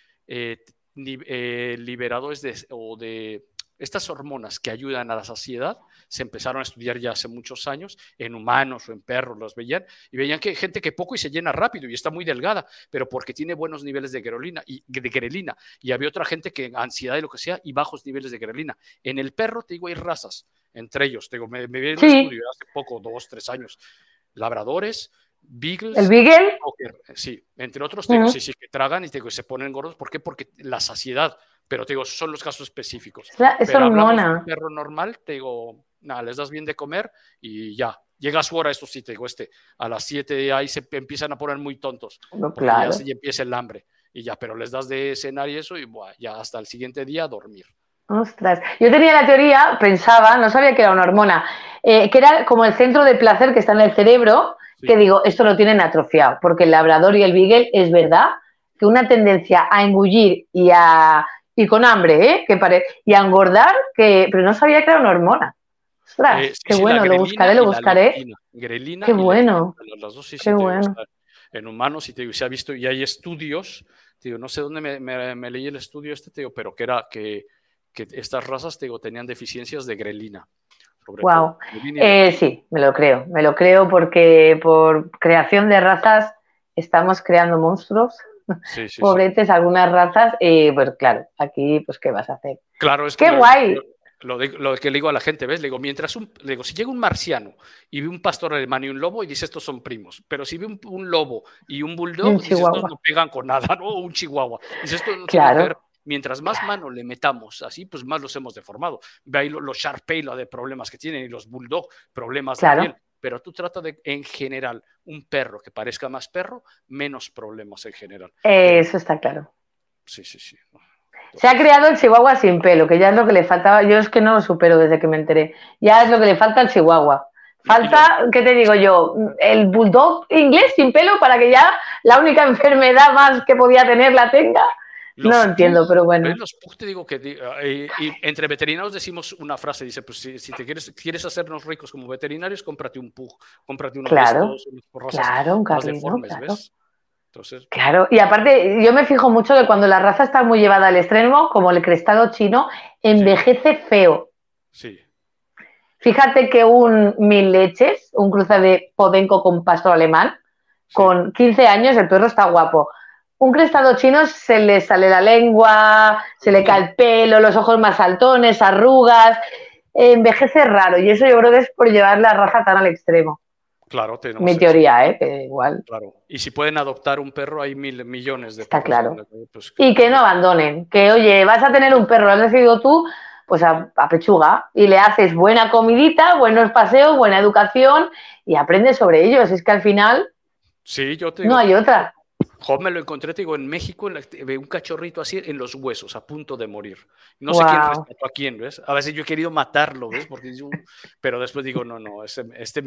liberadores de estas hormonas que ayudan a la saciedad se empezaron a estudiar ya hace muchos años en humanos o en perros, los veían y veían que hay gente que poco y se llena rápido y está muy delgada, pero porque tiene buenos niveles de grelina y había otra gente que ansiedad y lo que sea y bajos niveles de grelina. En el perro, te digo, hay razas, entre ellos, te digo, me vi un estudio hace poco, 2, 3 años, labradores, beagles, ¿El beagle? sí, entre otros, te digo, sí, que tragan y te digo, se ponen gordos. ¿Por qué? Porque la saciedad, pero te digo, son los casos específicos. Es Pero hablamos de un hormona. perro normal, te digo, nada, les das bien de comer y ya. Llega su hora, esto sí, te digo, a las 7 ahí se empiezan a poner muy tontos, No, porque claro. ya empieza el hambre y ya, pero les das de cenar y eso y buah, ya hasta el siguiente día a dormir. Ostras, yo tenía la teoría, pensaba, no sabía que era una hormona, que era como el centro de placer que está en el cerebro que digo, esto lo tienen atrofiado, porque el labrador y el beagle es verdad que una tendencia a engullir y con hambre, y a engordar, pero no sabía que era una hormona. Ostras, Sí, qué sí, la bueno, grelina lo y la buscaré. leptina. Grelina Qué y leptina. bueno, Las dos sí, qué sí, te digo, bueno. está en humanos y te digo, se ha visto, y hay estudios, te digo, no sé dónde me leí el estudio te digo, pero que era que estas razas, te digo, tenían deficiencias de grelina, sobre Wow. todo. Grelina y leptina. Sí, me lo creo porque por creación de razas estamos creando monstruos, Sí, sí, sí. pobretes, algunas razas, pues claro, aquí, pues, ¿qué vas a hacer? Claro, es que ¡Qué guay! lo que le digo a la gente, ¿ves? Le digo, le digo, si llega un marciano y ve un pastor alemán y un lobo, y dice, estos son primos. Pero si ve un lobo y un Y un bulldog, dice, estos no chihuahua. pegan con nada, ¿no? O un chihuahua. Dice, esto no tiene nada que ver. Claro, Mientras más mano le metamos así, pues más los hemos deformado. Ve ahí los Shar-Pei, lo de problemas que tienen, y los bulldog, problemas de piel. claro. Pero tú trata de, en general, un perro que parezca más perro, menos problemas en general. Pero Eso está claro. sí, sí, sí. Se ha Entonces, creado el chihuahua sin pelo, que ya es lo que le faltaba. Yo es que no lo supero desde que me enteré. Ya es lo que le falta al chihuahua. no, y los Falta, ¿qué te digo yo? El bulldog inglés sin pelo para que ya la única enfermedad más que podía tener la tenga. No lo Los entiendo, pug, pero ¿ves? bueno. Los pug te digo que y entre veterinarios decimos una frase, dice, pues si te quieres hacernos ricos como veterinarios, cómprate un pug, cómprate uno de Claro, estos, por razas claro, un más carlino, deformes, claro. ¿ves? Entonces, Claro, y aparte, yo me fijo mucho que cuando la raza está muy llevada al extremo, como el crestado chino, sí, envejece feo. sí, Fíjate que un mil leches, un cruce de podenco con pastor alemán, sí, con 15 años el perro está guapo. Un crestado chino se le sale la lengua, se le cae el pelo, los ojos más saltones, arrugas, envejece raro y eso yo creo que es por llevar la raza tan al extremo. claro, Mi tenemos eso, teoría, que igual, claro. Y si pueden adoptar un perro, hay millones de está perros, claro. pues Y que no claro, abandonen, que oye, vas a tener un perro, lo has decidido tú, pues a pechuga y le haces buena comidita, buenos paseos, buena educación y aprendes sobre ellos. Es que al final sí, yo te no digo, hay otra. Job me lo encontré, te digo, en México, un cachorrito así en los huesos, a punto de morir. No sé quién Wow. rescató a quién, ¿ves? A veces yo he querido matarlo, ¿ves? Pero después digo, no, no, este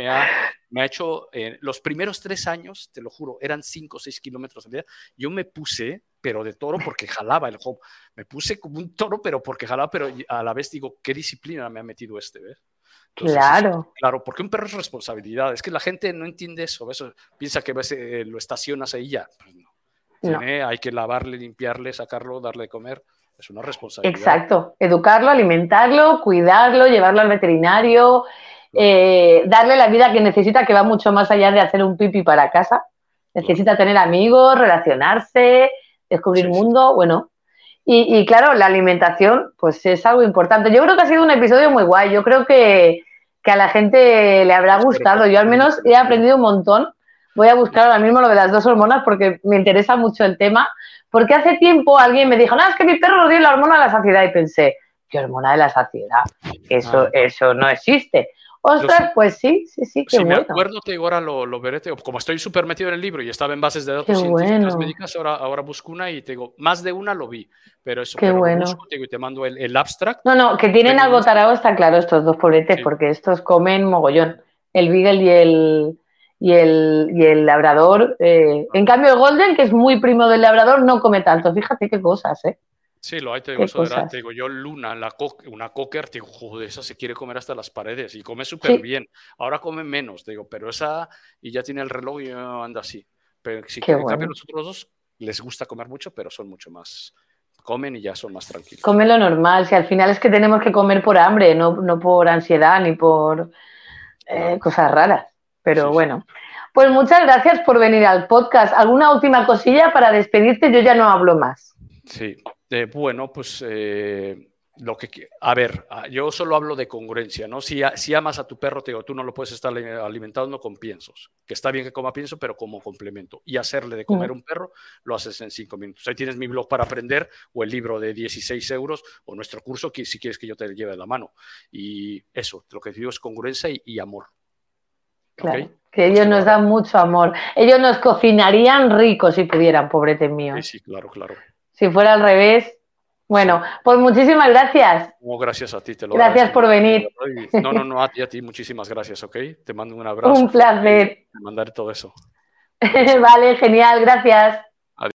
me ha hecho, los primeros 3 años, te lo juro, eran 5 o 6 kilómetros al día. Yo me puse, pero de toro porque jalaba el Job. Me puse como un toro, pero porque jalaba, pero a la vez digo, qué disciplina me ha metido ¿ves? Entonces, Claro. claro, porque un perro es responsabilidad. Es que la gente no entiende eso. Piensa que lo estacionas ahí ya. Pues no. No. Hay que lavarle, limpiarle, sacarlo, darle de comer. Es una responsabilidad. Exacto. Educarlo, alimentarlo, cuidarlo, llevarlo al veterinario, Claro, darle la vida que necesita, que va mucho más allá de hacer un pipi para casa. claro. Necesita tener amigos, relacionarse, descubrir Sí, sí. mundo. Bueno, y claro, la alimentación, pues es algo importante. Yo creo que ha sido un episodio muy guay. Yo creo que a la gente le habrá Espero que gustado. Yo al sí, menos sí, he sí. aprendido un montón. Voy a buscar ahora mismo lo de las dos hormonas porque me interesa mucho el tema. Porque hace tiempo alguien me dijo, no, es que mi perro no tiene la hormona de la saciedad. Y pensé, ¿qué hormona de la saciedad? Ah, Eso no existe. yo sí, Ostras, pues sí, sí, sí, qué si me bueno. acuerdo, te digo, ahora lo veré. Te digo, como estoy súper metido en el libro y estaba en bases de Qué datos científicas bueno, médicas, ahora busco una y te digo, más de una lo vi. qué Pero lo bueno. busco, te digo, y te mando el abstract No, no, que en tienen algo inglés. tarado está claro estos dos pobretes, Sí, porque estos comen mogollón. El Beagle y el Labrador. En claro. cambio, el Golden, que es muy primo del Labrador, no come tanto. Fíjate qué cosas, ¿eh? Sí, lo hay, te digo, Qué eso era, te cosas. digo, yo Luna, una cocker, te digo, joder, esa se quiere comer hasta las paredes y come súper Sí, bien. Ahora come menos, te digo, pero esa, y ya tiene el reloj y anda así. Pero sí qué que, en cambio, bueno. los otros dos les gusta comer mucho, pero son mucho más, comen y ya son más tranquilos. Come lo normal. Si al final es que tenemos que comer por hambre, no por ansiedad ni por Claro, cosas raras. Pero sí, sí. bueno. Pues muchas gracias por venir al podcast. ¿Alguna última cosilla para despedirte? Yo ya no hablo más. Sí, bueno, pues a ver, yo solo hablo de congruencia, ¿no? Si amas a tu perro, te digo, tú no lo puedes estar alimentando con piensos, que está bien que coma pienso, pero como complemento. Y hacerle de comer Mm, un perro, lo haces en 5 minutos. Ahí tienes mi blog para aprender, o el libro de 16 euros, o nuestro curso, que si quieres que yo te lleve de la mano. Y eso, lo que digo es congruencia y amor, ¿ok? claro, que Pues ellos te lo nos dan agradezco. mucho amor. Ellos nos cocinarían ricos si pudieran, pobretes Sí, míos. sí, claro, claro. Si fuera al revés, Bueno, Sí. pues muchísimas gracias. No, gracias a ti, te lo Gracias agradezco por mucho, de venir. verdad. No, a ti, muchísimas gracias, ¿ok? Te mando un abrazo Un fuerte y placer. te mandaré todo eso. Gracias. Vale, genial, gracias.